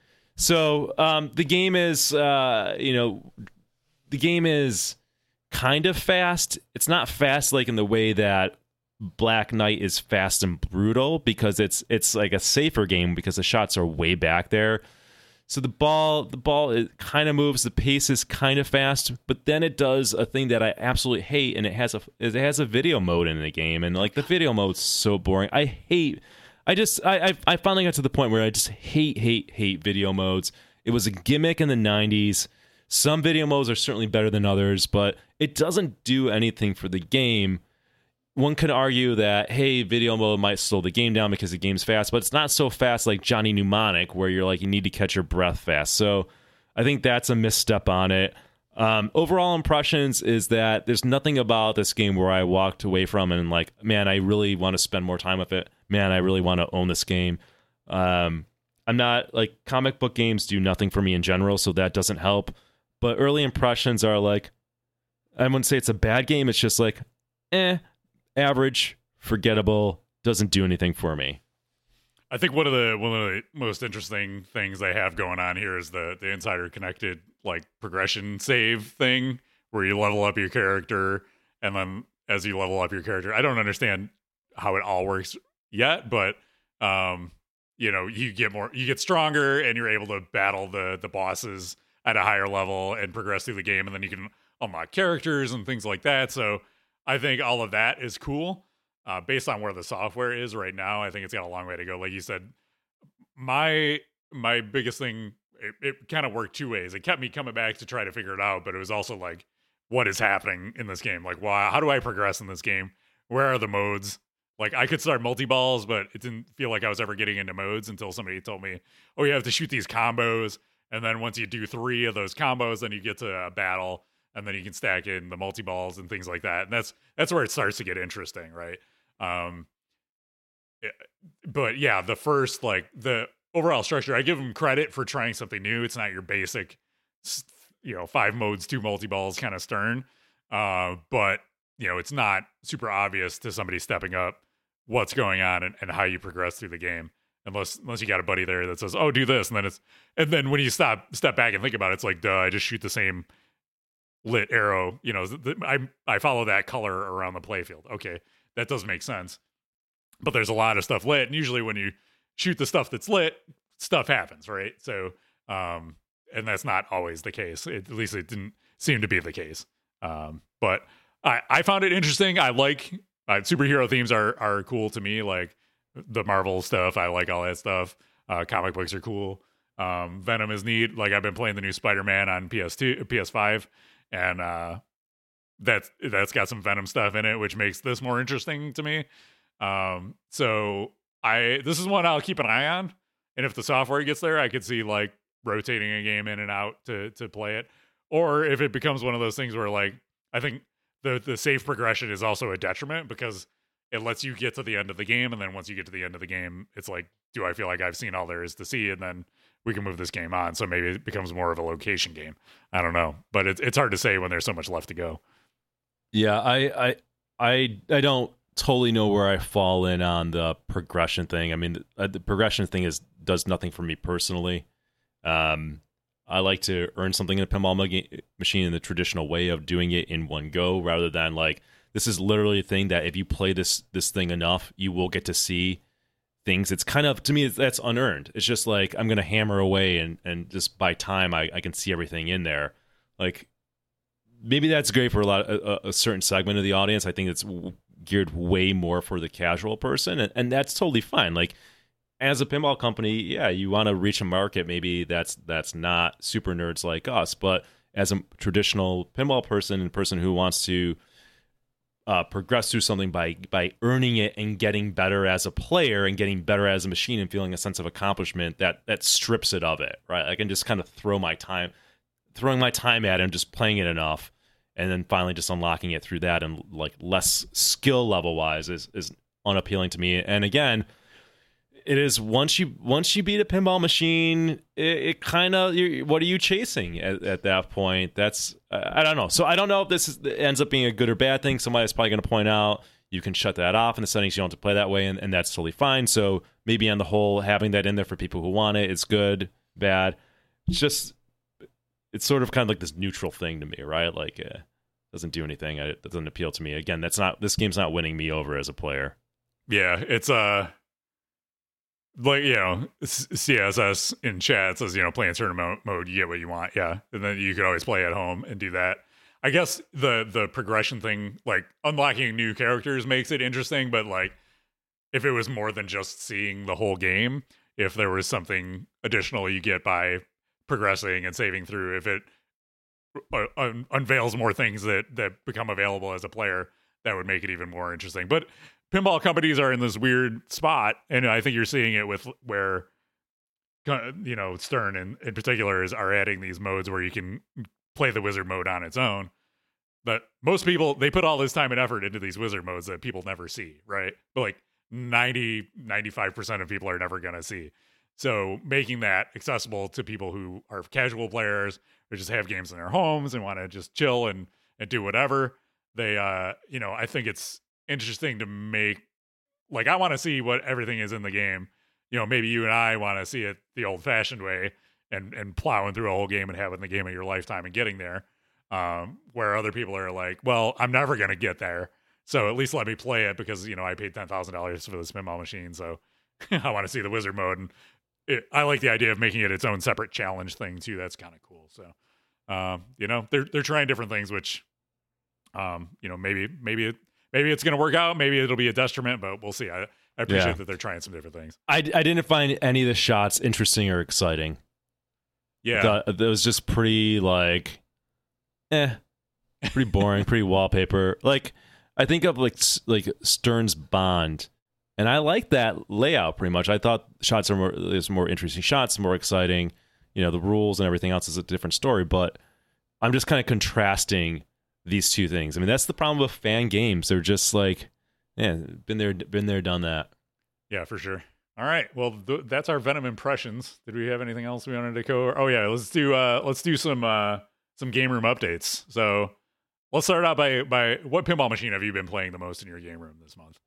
So um, the game is, uh, you know, the game is kind of fast. It's not fast like in the way that Black Knight is fast and brutal, because it's it's like a safer game because the shots are way back there. So the ball the ball it kind of moves, the pace is kind of fast, but then it does a thing that I absolutely hate, and it has a it has a video mode in the game, and like the video mode's so boring. I hate I just I I, I finally got to the point where I just hate hate hate video modes. It was a gimmick in the nineties. Some video modes are certainly better than others, but it doesn't do anything for the game. One could argue that, hey, video mode might slow the game down because the game's fast, but it's not so fast like Johnny Mnemonic, where you're like, you need to catch your breath fast. So I think that's a misstep on it. Um, overall impressions is that there's nothing about this game where I walked away from and like, man, I really want to spend more time with it. Man, I really want to own this game. Um, I'm not, like, comic book games do nothing for me in general, so that doesn't help. But early impressions are like, I wouldn't say it's a bad game. It's just like, eh. Average, forgettable, doesn't do anything for me. I think one of the one of the most interesting things they have going on here is the the Insider Connected like progression save thing, where you level up your character, and then as you level up your character, I don't understand how it all works yet, but um, you know, you get more, you get stronger, and you're able to battle the the bosses at a higher level and progress through the game, and then you can unlock characters and things like that. So I think all of that is cool. Uh, based on where the software is right now, I think it's got a long way to go. Like you said, my my biggest thing, it, it kind of worked two ways. It kept me coming back to try to figure it out, but it was also like, what is happening in this game? Like, why? How do I progress in this game? Where are the modes? Like, I could start multi-balls, but it didn't feel like I was ever getting into modes until somebody told me, oh, you have to shoot these combos, and then once you do three of those combos, then you get to a battle, and then you can stack in the multi-balls and things like that. And that's that's where it starts to get interesting, right? Um, but yeah, the first, like, the overall structure, I give them credit for trying something new. It's not your basic, you know, five modes, two multi-balls kind of Stern. Uh, but, you know, it's not super obvious to somebody stepping up what's going on and, and how you progress through the game. Unless unless you got a buddy there that says, oh, do this. And then it's, and then when you stop, step back and think about it, it's like, duh, I just shoot the same lit arrow. You know, the, I, I follow that color around the playfield. Okay. That does make sense. But there's a lot of stuff lit. And usually when you shoot the stuff that's lit, stuff happens, right? So, um, and that's not always the case. It, at least it didn't seem to be the case. Um, but I, I found it interesting. I like uh, superhero themes are are cool to me. Like the Marvel stuff, I like all that stuff. Uh, comic books are cool. Um, Venom is neat. Like I've been playing the new Spider-Man on P S two, P S five, and uh, that's that's got some Venom stuff in it, which makes this more interesting to me. Um, so I this is one I'll keep an eye on, and if the software gets there, I could see like rotating a game in and out to to play it. Or if it becomes one of those things where, like, I think the the safe progression is also a detriment because it lets you get to the end of the game, and then once you get to the end of the game, it's like, do I feel like I've seen all there is to see, and then we can move this game on. So maybe it becomes more of a location game. I don't know, but it's it's hard to say when there's so much left to go. Yeah, I I I I don't totally know where I fall in on the progression thing. I mean, the, the progression thing is does nothing for me personally. Um, I like to earn something in a pinball ma- machine in the traditional way of doing it in one go, rather than like, this is literally a thing that if you play this this thing enough, you will get to see things. It's kind of, to me, that's unearned. It's just like, I'm going to hammer away, and, and just by time, I, I can see everything in there. Like, maybe that's great for a lot a, a certain segment of the audience. I think it's w- geared way more for the casual person, and, and that's totally fine. Like, as a pinball company, yeah, you want to reach a market maybe that's that's not super nerds like us, but as a traditional pinball person and person who wants to uh, progress through something by by earning it and getting better as a player and getting better as a machine and feeling a sense of accomplishment, that that strips it of it, right? I can just kind of throw my time, throwing my time at it and just playing it enough, and then finally just unlocking it through that, and like less skill level wise is is unappealing to me. And again, it is once you once you beat a pinball machine, it, it kind of, what are you chasing at, at that point? That's uh, I don't know. So I don't know if this is, ends up being a good or bad thing. Somebody's probably going to point out you can shut that off in the settings. You don't have to play that way, and, and that's totally fine. So maybe on the whole, having that in there for people who want it, it's good, bad. It's just, it's sort of kind of like this neutral thing to me, right? Like, uh, doesn't do anything. It doesn't appeal to me. Again, that's not, this game's not winning me over as a player. Yeah, it's uh like, you know, C S S in chat says, you know, play in tournament mode, you get what you want. Yeah. And then you could always play at home and do that. I guess the the progression thing, like unlocking new characters makes it interesting, but like if it was more than just seeing the whole game, if there was something additional you get by progressing and saving through, if it uh, un- unveils more things that, that become available as a player, that would make it even more interesting. But pinball companies are in this weird spot, and I think you're seeing it with where, you know, Stern in, in particular is are adding these modes where you can play the wizard mode on its own. But most people, they put all this time and effort into these wizard modes that people never see, right? But like ninety, ninety-five percent of people are never going to see. So making that accessible to people who are casual players or just have games in their homes and want to just chill and, and do whatever, they, uh, you know, I think it's interesting to make, like, I want to see what everything is in the game. You know, maybe you and I want to see it the old fashioned way and and plowing through a whole game and having the game of your lifetime and getting there. Um, where other people are like, well, I'm never going to get there. So at least let me play it because, you know, I paid ten thousand dollars for this pinball machine. So I want to see the wizard mode. And it, I like the idea of making it its own separate challenge thing too. That's kind of cool. So, um, you know, they're, they're trying different things, which, um, you know, maybe, maybe, it, maybe it's going to work out. Maybe it'll be a detriment, but we'll see. I, I appreciate Yeah. that they're trying some different things. I, I didn't find any of the shots interesting or exciting. Yeah. The, it was just pretty like, eh, pretty boring, pretty wallpaper. Like I think of like s- like Stern's Bond, and I like that layout pretty much. I thought shots are more there's more interesting shots, more exciting. You know, the rules and everything else is a different story. But I'm just kind of contrasting these two things. I mean, that's the problem with fan games. They're just like, yeah, been there, been there, done that. Yeah, for sure. All right. Well, th- that's our Venom impressions. Did we have anything else we wanted to go? Oh yeah, let's do uh let's do some uh some game room updates. So let's start out by by what pinball machine have you been playing the most in your game room this month?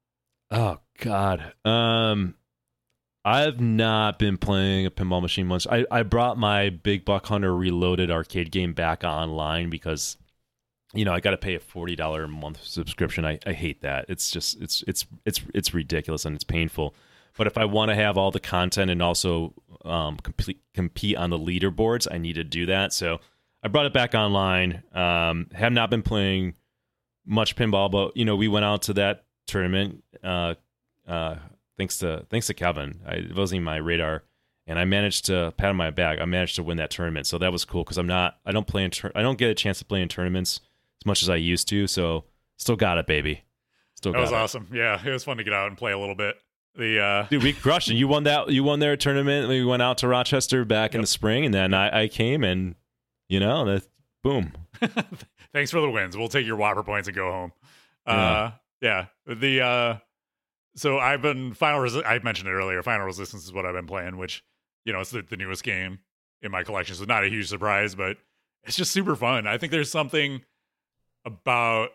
Oh God. Um I've not been playing a pinball machine much. I, I brought my Big Buck Hunter Reloaded arcade game back online because you know, I got to pay a forty dollars a month subscription. I, I hate that. It's just it's it's it's it's ridiculous and it's painful. But if I want to have all the content and also um, complete, compete on the leaderboards, I need to do that. So I brought it back online. Um, have not been playing much pinball, but you know, we went out to that tournament uh, uh, thanks to thanks to Kevin. I, it wasn't even my radar, and I managed to pat on my back. I managed to win that tournament, so that was cool because I'm not. I don't play in. Tur- I don't get a chance to play in tournaments as much as I used to. So still got it, baby. Still That got was it. awesome. Yeah, it was fun to get out and play a little bit. The uh Dude, we crushed it. You won that. You won their tournament. We went out to Rochester back in Yep. the spring, and then I, I came, and you know, that boom. thanks for the wins. We'll take your Whopper points and go home. Yeah. Uh yeah. The uh so I've been Final Resi- I mentioned it earlier. Final Resistance is what I've been playing, which, you know, it's the, the newest game in my collection. So not a huge surprise, but it's just super fun. I think there's something about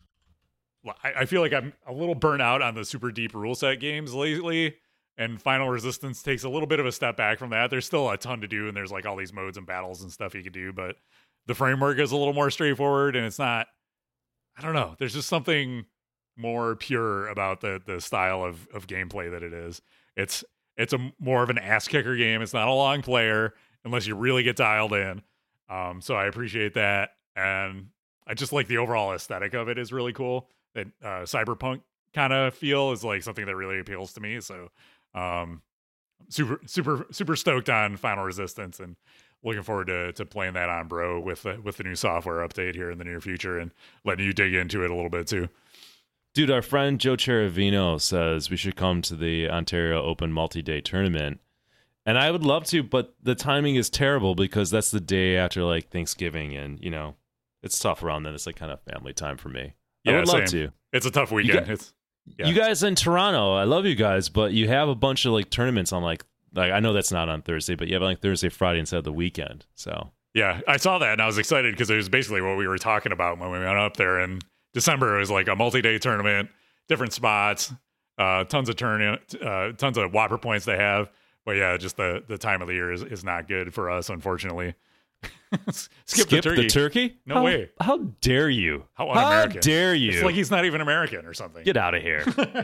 I, I feel like I'm a little burnt out on the super deep rule set games lately, and Final Resistance takes a little bit of a step back from that. There's still a ton to do, and there's like all these modes and battles and stuff you could do, but the framework is a little more straightforward, and it's not, I don't know, there's just something more pure about the the style of, of gameplay that it is. It's it's a more of an ass kicker game. It's not a long player unless you really get dialed in. Um, so I appreciate that, and I just like the overall aesthetic of it is really cool. That uh, cyberpunk kind of feel is like something that really appeals to me. So, um, super, super, super stoked on Final Resistance, and looking forward to to playing that on Bro with the, with the new software update here in the near future, and letting you dig into it a little bit too. Dude, our friend Joe Cheravino says we should come to the Ontario Open multi-day tournament, and I would love to, but the timing is terrible because that's the day after like Thanksgiving, and you know, it's tough around then. It's like kind of family time for me. I Yeah, would love same. to. It's a tough weekend. got- it's yeah. You guys in Toronto, I love you guys, but you have a bunch of like tournaments on like like I know that's not on Thursday, but you have like Thursday, Friday instead of the weekend. So Yeah, I saw that and I was excited because it was basically what we were talking about when we went up there in December. It was like a multi-day tournament, different spots, uh, tons of turn, uh, tons of Whopper points they have. But yeah, just the the time of the year is, is not good for us, unfortunately. Skip, the turkey. the turkey? No How- way. How dare you? How un-American. dare you? It's like he's not even American or something. Get out of here.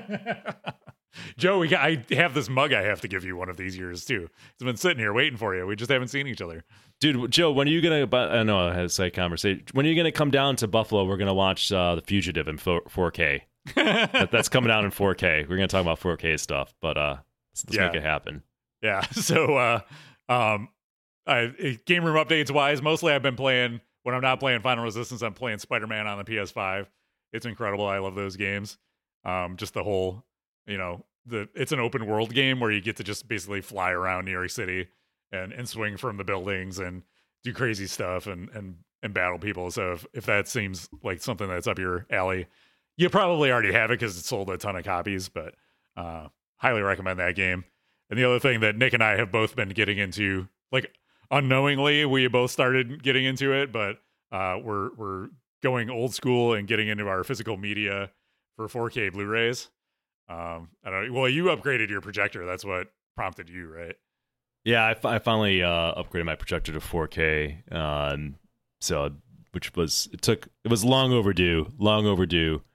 Joe, we got, I have this mug I have to give you one of these years too. It's been sitting here waiting for you. We just haven't seen each other. Dude, Joe, when are you going to, I know I had a side conversation. When are you going to come down to Buffalo? We're going to watch uh, The Fugitive in four K. that, that's coming out in four K. We're going to talk about four K stuff, but uh, let's, let's Yeah. make it happen. Yeah. So, uh, um, I, game room updates wise, mostly I've been playing, when I'm not playing Final Resistance, I'm playing Spider-Man on the P S five. It's incredible. I love those games. Um, just the whole, you know, the it's an open world game where you get to just basically fly around New York City and, and swing from the buildings and do crazy stuff and, and, and battle people. So if, if that seems like something that's up your alley, you probably already have it because it sold a ton of copies, but uh, highly recommend that game. And the other thing that Nick and I have both been getting into, like unknowingly, we both started getting into it, but uh, we're we're going old school and getting into our physical media for four K Blu-rays. Um, I don't know. Well, you upgraded your projector. That's what prompted you, right? Yeah, I, fi- I finally uh, upgraded my projector to four K. Um, so, which was it took it was long overdue, long overdue.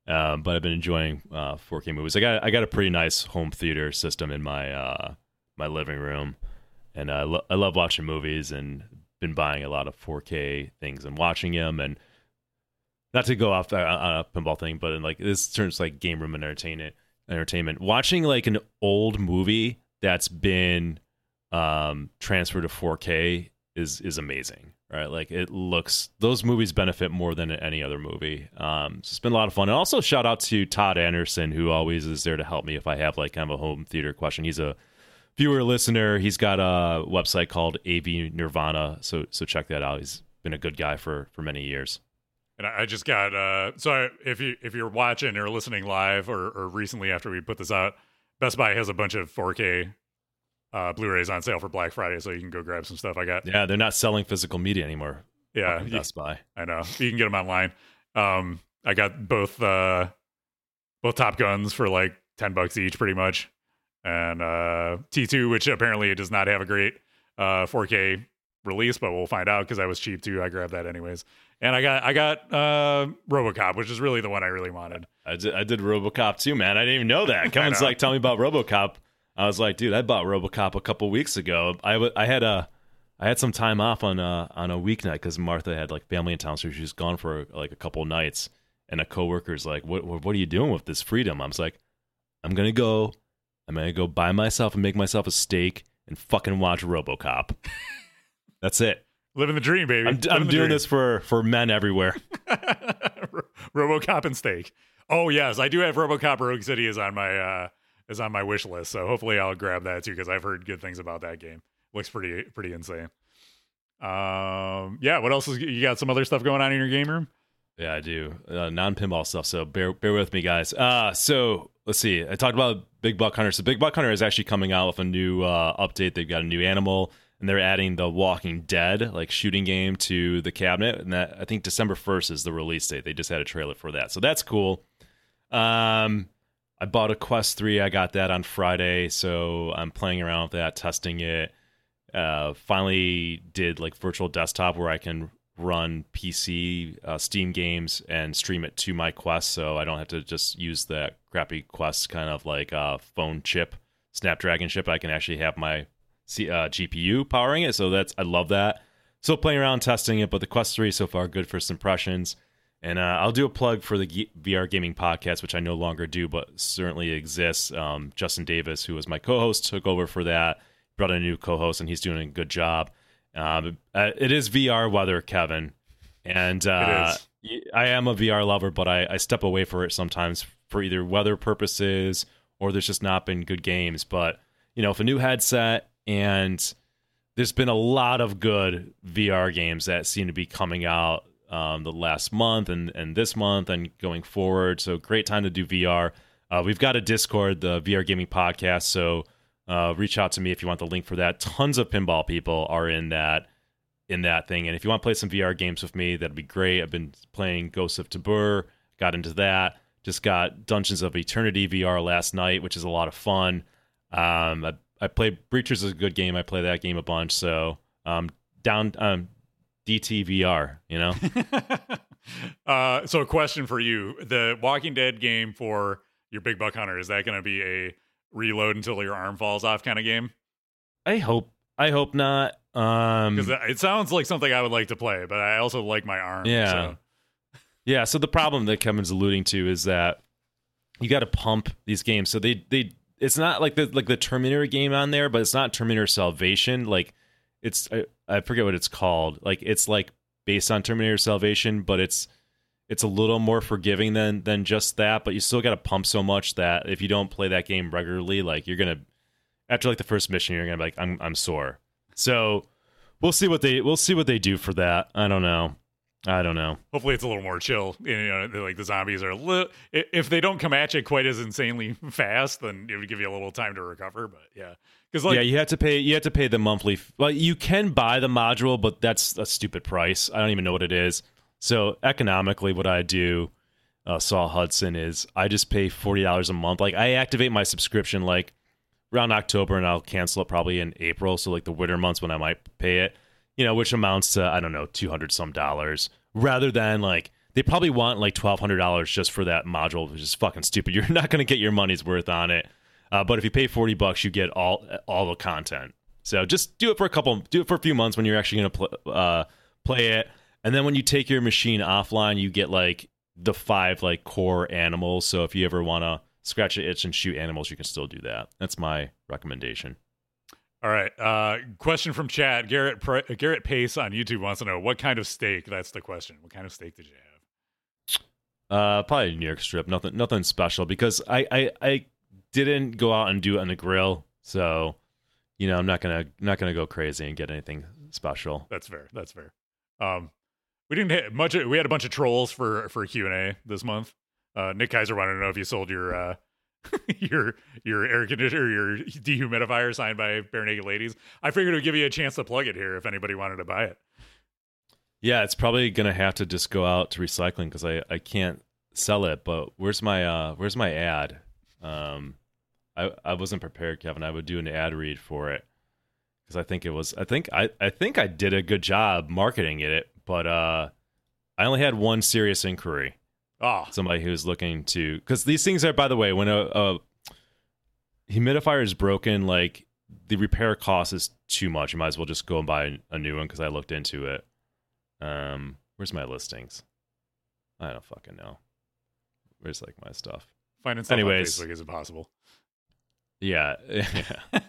Um, but I've been enjoying uh, four K movies. I got I got a pretty nice home theater system in my uh, my living room, and I lo- I love watching movies and been buying a lot of four K things and watching them. And not to go off on a pinball thing, but in like this turns like game room and entertainment. Entertainment. Watching like an old movie that's been um, transferred to four K is is amazing. Right, like it looks. Those movies benefit more than any other movie. Um, so it's been a lot of fun. And also shout out to Todd Anderson, who always is there to help me if I have like kind of a home theater question. He's a viewer listener. He's got a website called A V Nirvana, so so check that out. He's been a good guy for for many years. And I just got uh, so I, if you if you're watching or listening live or or recently after we put this out, Best Buy has a bunch of four K Uh, Blu-rays on sale for Black Friday, so you can go grab some stuff. I got yeah, they're not selling physical media anymore. Yeah, Fucking Best Buy. I know you can get them online. Um, I got both uh, both Top Guns for like ten bucks each, pretty much, and uh, T two, which apparently it does not have a great uh, four K release, but we'll find out because I was cheap too. I grabbed that anyways, and I got I got uh, RoboCop, which is really the one I really wanted. I did, I did RoboCop too, man. I didn't even know that. Kevin's know. like, tell me about RoboCop. I was like, dude, I bought RoboCop a couple weeks ago. I, w- I had a I had some time off on a on a weeknight because Martha had like family in town, so she was gone for like a couple nights. And a coworker's like, "What what what are you doing with this freedom?" I was like, "I'm gonna go, I'm gonna go buy myself and make myself a steak and fucking watch RoboCop." That's it. Living the dream, baby. I'm, I'm doing dream. this for for men everywhere. RoboCop and steak. Oh yes, I do have RoboCop Rogue City is on my. Uh, is on my wish list, so hopefully I'll grab that too because I've heard good things about that game. Looks pretty pretty insane. Um, yeah. What else is you got? Some other stuff going on in your game room? Yeah, I do. Uh, non-pinball stuff. So bear bear with me, guys. Uh so let's see. I talked about Big Buck Hunter. So Big Buck Hunter is actually coming out with a new uh, update. They've got a new animal, and they're adding the Walking Dead like shooting game to the cabinet. And that I think December first is the release date. They just had a trailer for that, so that's cool. Um. I bought a Quest three. I got that on Friday, so I'm playing around with that, testing it. Uh, finally did like virtual desktop where I can run P C uh, Steam games and stream it to my Quest, so I don't have to just use that crappy Quest kind of like uh, phone chip, Snapdragon chip. I can actually have my C- uh, G P U powering it, so that's I love that. Still playing around testing it, but the Quest three so far good first impressions. And uh, I'll do a plug for the G- V R Gaming Podcast, which I no longer do, but certainly exists. Um, Justin Davis, who was my co-host, took over for that, brought in a new co-host, and he's doing a good job. Um, uh, it is V R weather, Kevin. And uh, I am a V R lover, but I, I step away for it sometimes for either weather purposes or there's just not been good games. But, you know, if a new headset, and there's been a lot of good V R games that seem to be coming out Um, the last month and, and this month and going forward. So great time to do V R. Uh, we've got a Discord, the V R Gaming Podcast. So uh, reach out to me if you want the link for that. Tons of pinball people are in that in that thing. And if you want to play some V R games with me, that'd be great. I've been playing Ghosts of Tabor, got into that. Just got Dungeons of Eternity V R last night, which is a lot of fun. Um, I, I played Breachers is a good game. I play that game a bunch. So um, down... Um, D T V R, you know? uh, so a question for you. The Walking Dead game for your Big Buck Hunter, is that going to be a reload until your arm falls off kind of game? I hope. I hope not. Um, because it sounds like something I would like to play, but I also like my arm. Yeah. So. Yeah, so the problem that Kevin's alluding to is that you got to pump these games. So they, they it's not like the like the Terminator game on there, but it's not Terminator Salvation. Like, it's... I, I forget what it's called. Like it's like based on Terminator Salvation, but it's it's a little more forgiving than than just that. But you still got to pump so much that if you don't play that game regularly, like you're gonna after like the first mission, you're gonna be like, I'm I'm sore. So we'll see what they we'll see what they do for that. I don't know. I don't know. Hopefully it's a little more chill. You know, like the zombies are a little. If they don't come at you quite as insanely fast, then it would give you a little time to recover. But yeah. Because like, yeah, you have to pay. You have to pay the monthly. Well, you can buy the module, but that's a stupid price. I don't even know what it is. So economically, what I do, uh, Saul Hudson, is I just pay forty dollars a month. Like I activate my subscription like around October, and I'll cancel it probably in April. So like the winter months when I might pay it, you know, which amounts to I don't know two hundred some dollars. Rather than like they probably want like twelve hundred dollars just for that module, which is fucking stupid. You're not going to get your money's worth on it. Uh, but if you pay forty bucks, you get all all the content. So just do it for a couple, do it for a few months when you're actually going to pl- uh, play it. And then when you take your machine offline, you get like the five like core animals. So if you ever want to scratch an itch and shoot animals, you can still do that. That's my recommendation. All right. Uh, question from chat. Garrett Pre- Garrett Pace on YouTube wants to know what kind of steak. That's the question. What kind of steak did you have? Uh, probably New York strip. Nothing, nothing special because I, I, I didn't go out and do it on the grill. So, you know, I'm not gonna not gonna go crazy and get anything special. That's fair. That's fair. Um, we didn't hit much. We had a bunch of trolls for for Q and A this month. Uh, Nick Kaiser wanted to know if you sold your uh, your your air conditioner, your dehumidifier signed by Bare Naked Ladies. I figured it would give you a chance to plug it here if anybody wanted to buy it. Yeah, it's probably gonna have to just go out to recycling because I, I can't sell it. But where's my uh where's my ad? Um, I I wasn't prepared, Kevin. I would do an ad read for it because I think it was I think I I think I did a good job marketing it, but uh, I only had one serious inquiry. Oh, Somebody who's looking to, because these things are, by the way, when a, a humidifier is broken, like the repair cost is too much. You might as well just go and buy a new one because I looked into it. Um, where's my listings? I don't fucking know. Where's like my stuff? finding stuff Anyways, on Facebook is impossible. Yeah. yeah.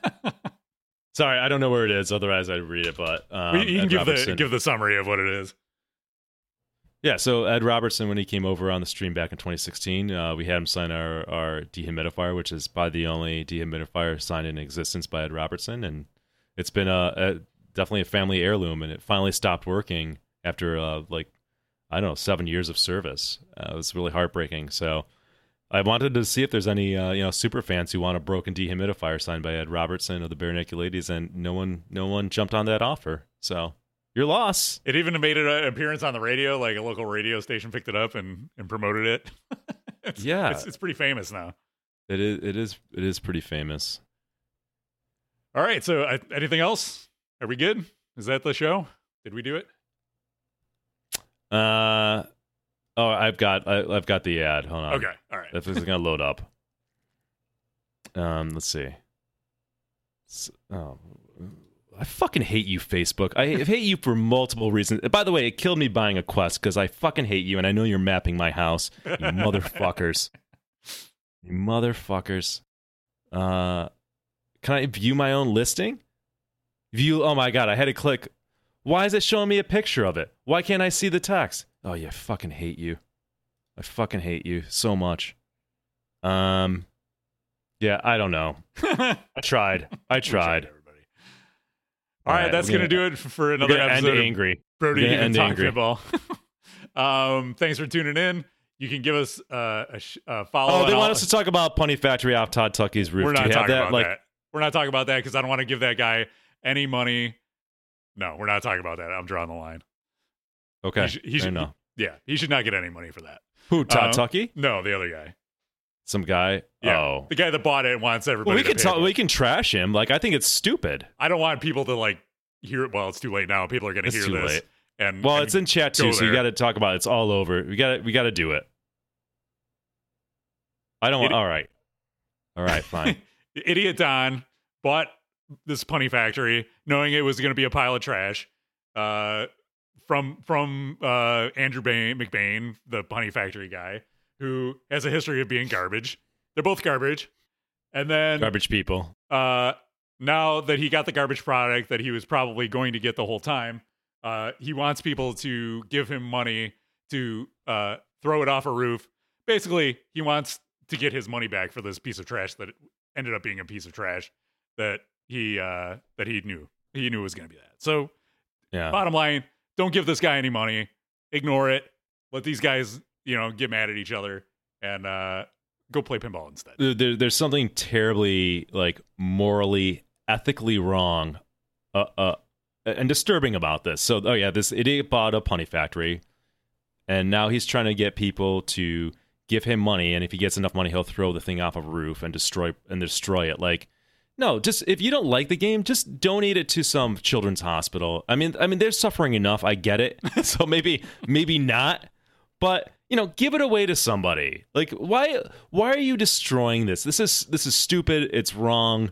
Sorry, I don't know where it is. Otherwise, I'd read it. But um, you can Ed give Robertson, the give the summary of what it is. Yeah, so Ed Robertson, when he came over on the stream back in twenty sixteen, uh, we had him sign our, our dehumidifier, which is probably the only dehumidifier signed in existence by Ed Robertson. And it's been a, a definitely a family heirloom, and it finally stopped working after, uh, like, I don't know, seven years of service. Uh, it was really heartbreaking. So I wanted to see if there's any, uh, you know, super fans who want a broken dehumidifier signed by Ed Robertson of the Bare Naked Ladies, and no one, no one jumped on that offer. So your loss. It even made an appearance on the radio, like a local radio station picked it up and, and promoted it. it's, Yeah. it's, it's pretty famous now. It is. It is. It is pretty famous. All right. So, uh, anything else? Are we good? Is that the show? Did we do it? Uh oh, I've got. I, I've got the ad. Hold on. Okay. All right. If this is gonna load up. Um. Let's see. S- Oh. I fucking hate you, Facebook. I hate you for multiple reasons. By the way, it killed me buying a Quest because I fucking hate you, and I know you're mapping my house. You motherfuckers. You motherfuckers. Uh, can I view my own listing? View. Oh my god, I had to click. Why is it showing me a picture of it? Why can't I see the text? Oh yeah, I fucking hate you. I fucking hate you so much. Um, yeah, I don't know. I tried. I tried. All right, that's going to do it for another We're gonna episode end of angry. Brody We're gonna Even end Talk angry. Pinball. um, thanks for tuning in. You can give us uh, a sh- uh, follow. Oh, on they all- want us to talk about Punny Factory off Todd Tucky's roof. We're Do not you have talking that? about Like, that. We're not talking about that because I don't want to give that guy any money. No, we're not talking about that. I'm drawing the line. okay, He should, he fair should, enough. yeah, he should not get any money for that. Who? Todd Um, Tucky? No, the other guy. Some guy? Yeah, Oh. the guy that bought it wants everybody. Well, we to can pay talk. for it. We can trash him. Like, I think it's stupid. I don't want people to like hear it. Well, it's too late now. People are going to It's hear too this. late. And Well, and it's in chat go too, so you there. got to talk about it. It's all over. We got to. We got to do it. I don't want. It- All right. All right. Fine. Idiot Don bought this Punny Factory knowing it was going to be a pile of trash uh, from from uh, Andrew Bain, McBain, the Punny Factory guy, who has a history of being garbage. They're both garbage. And then Garbage people. uh, now that he got the garbage product that he was probably going to get the whole time, uh, he wants people to give him money to uh, throw it off a roof. Basically, he wants to get his money back for this piece of trash that ended up being a piece of trash that he uh, that he knew he knew it was going to be that. So, Yeah. bottom line, don't give this guy any money. Ignore it. Let these guys, you know, get mad at each other and uh, go play pinball instead. There, there- there's something terribly, like, morally, ethically wrong, uh, uh, and disturbing about this. So, oh yeah, this idiot bought a Punny Factory, and now he's trying to get people to give him money, and if he gets enough money, he'll throw the thing off a roof and destroy and destroy it. Like, no, just if you don't like the game, just donate it to some children's hospital. I mean, I mean, they're suffering enough. I get it. So maybe, maybe not. but you know, give it away to somebody. Like, why why are you destroying this? This is this is stupid. It's wrong.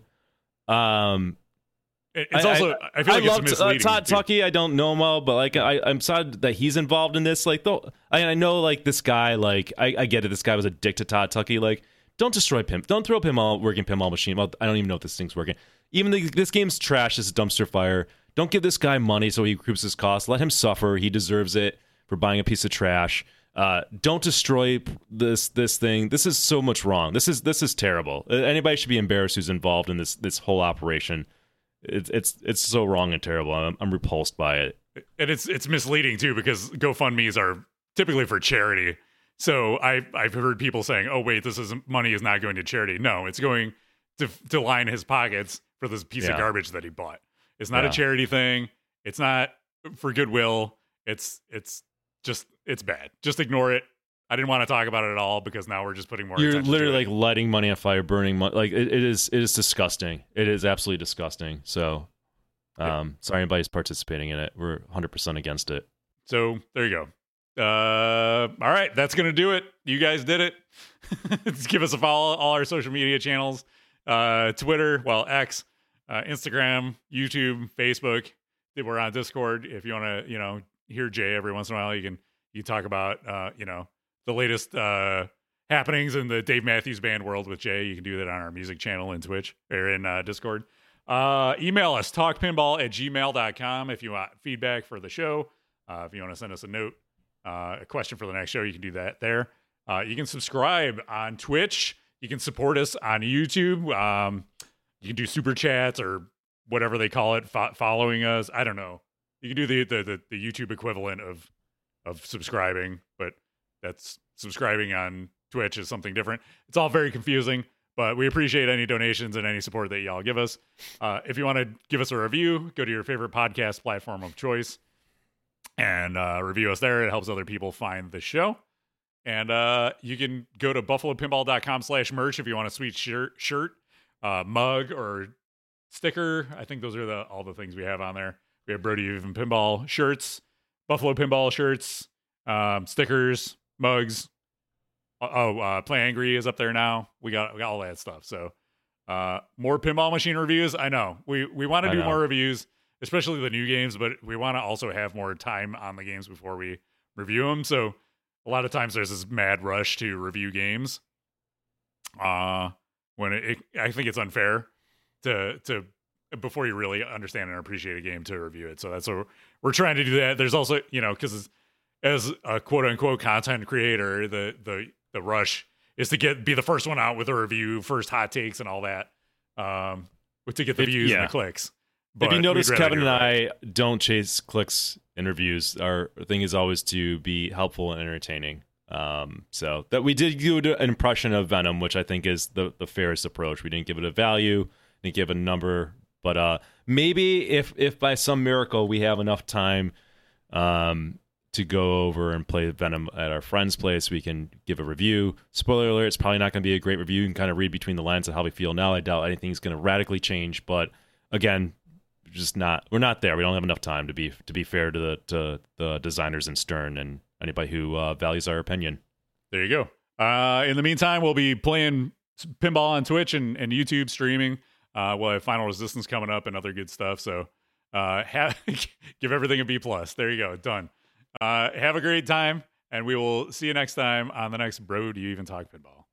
Um, it's also I, I feel like I it's love misleading. Uh, Todd Tucky. I don't know him well, but like I, I'm sad that he's involved in this. Like, though, I, I know like this guy. Like, I, I get it. This guy was a dick to Todd Tucky. Like, don't destroy Pimp. Don't throw Pinball working Pinball Machine. Well, I don't even know if this thing's working. Even the, this game's trash. This is a dumpster fire. Don't give this guy money so he recoups his costs. Let him suffer. He deserves it for buying a piece of trash. Uh, don't destroy this this thing. This is so much wrong. This is this is terrible. Anybody should be embarrassed who's involved in this this whole operation. It's it's it's so wrong and terrible. I'm, I'm repulsed by it. And it's it's misleading too, because GoFundMe's are typically for charity. So I I've heard people saying, "Oh wait, this is money is not going to charity." No, it's going to to line his pockets for this piece Yeah. of garbage that he bought. It's not Yeah. a charity thing. It's not for goodwill. It's it's just it's bad. Just ignore it. I didn't want to talk about it at all because now we're just putting more. You're attention literally to like it. lighting money on fire, burning money. Like it, it is it is disgusting. It is absolutely disgusting. So, um, Yeah. sorry anybody's participating in it. We're one hundred percent against it. So there you go. Uh, all right, that's gonna do it. You guys did it. Just give us a follow. All our social media channels: uh, Twitter, well, X, uh, Instagram, YouTube, Facebook. We're on Discord. If you want to, you know, hear Jay every once in a while, you can you talk about, uh, you know, the latest uh happenings in the Dave Matthews Band world with Jay. You can do that on our music channel in Twitch or in uh, Discord. Uh, email us talkpinball at gmail dot com if you want feedback for the show. Uh, if you want to send us a note. Uh, a question for the next show, you can do that there. Uh, you can subscribe on Twitch. You can support us on YouTube. Um, you can do super chats or whatever they call it, fo- following us. I don't know. You can do the, the the the YouTube equivalent of of subscribing, but that's subscribing on Twitch is something different. It's all very confusing, but we appreciate any donations and any support that y'all give us. Uh, if you want to give us a review, go to your favorite podcast platform of choice and uh, review us there. It helps other people find the show. And uh, you can go to buffalo pinball dot com slash merch if you want a sweet shirt, shirt uh, mug, or sticker. I think those are the all the things we have on there. We have Brody Even Pinball shirts, Buffalo Pinball shirts, um, stickers, mugs. Oh, uh, Play Angry is up there now. We got we got all that stuff. So uh, more pinball machine reviews. I know we we want to I do know. more reviews, especially the new games, but we want to also have more time on the games before we review them. So a lot of times there's this mad rush to review games. Uh, when it, it I think it's unfair to to before you really understand and appreciate a game to review it. So that's what we're, we're trying to do that. There's also, you know, because as a quote unquote content creator, the the the rush is to get be the first one out with a review, first hot takes and all that, um, to get the If- views yeah. and the clicks. If But you notice, we'd rather Kevin do and it right. I don't chase clicks in reviews. Our thing is always to be helpful and entertaining. Um, so that we did do an impression of Venom, which I think is the, the fairest approach. We didn't give it a value, didn't give it a number, but uh, maybe if if by some miracle we have enough time um, to go over and play Venom at our friend's place, we can give a review. Spoiler alert, it's probably not going to be a great review. You can kind of read between the lines of how we feel now. I doubt anything's going to radically change, but again, just not we're not there. We don't have enough time to be to be fair to the to the designers in Stern and anybody who uh, values our opinion. There you go. Uh, in the meantime, we'll be playing pinball on Twitch and, and YouTube streaming. Uh, we'll have Final Resistance coming up and other good stuff. So uh, have, give everything a B plus. There you go. Done. Uh, have a great time, and we will see you next time on the next Bro Do You Even Talk Pinball.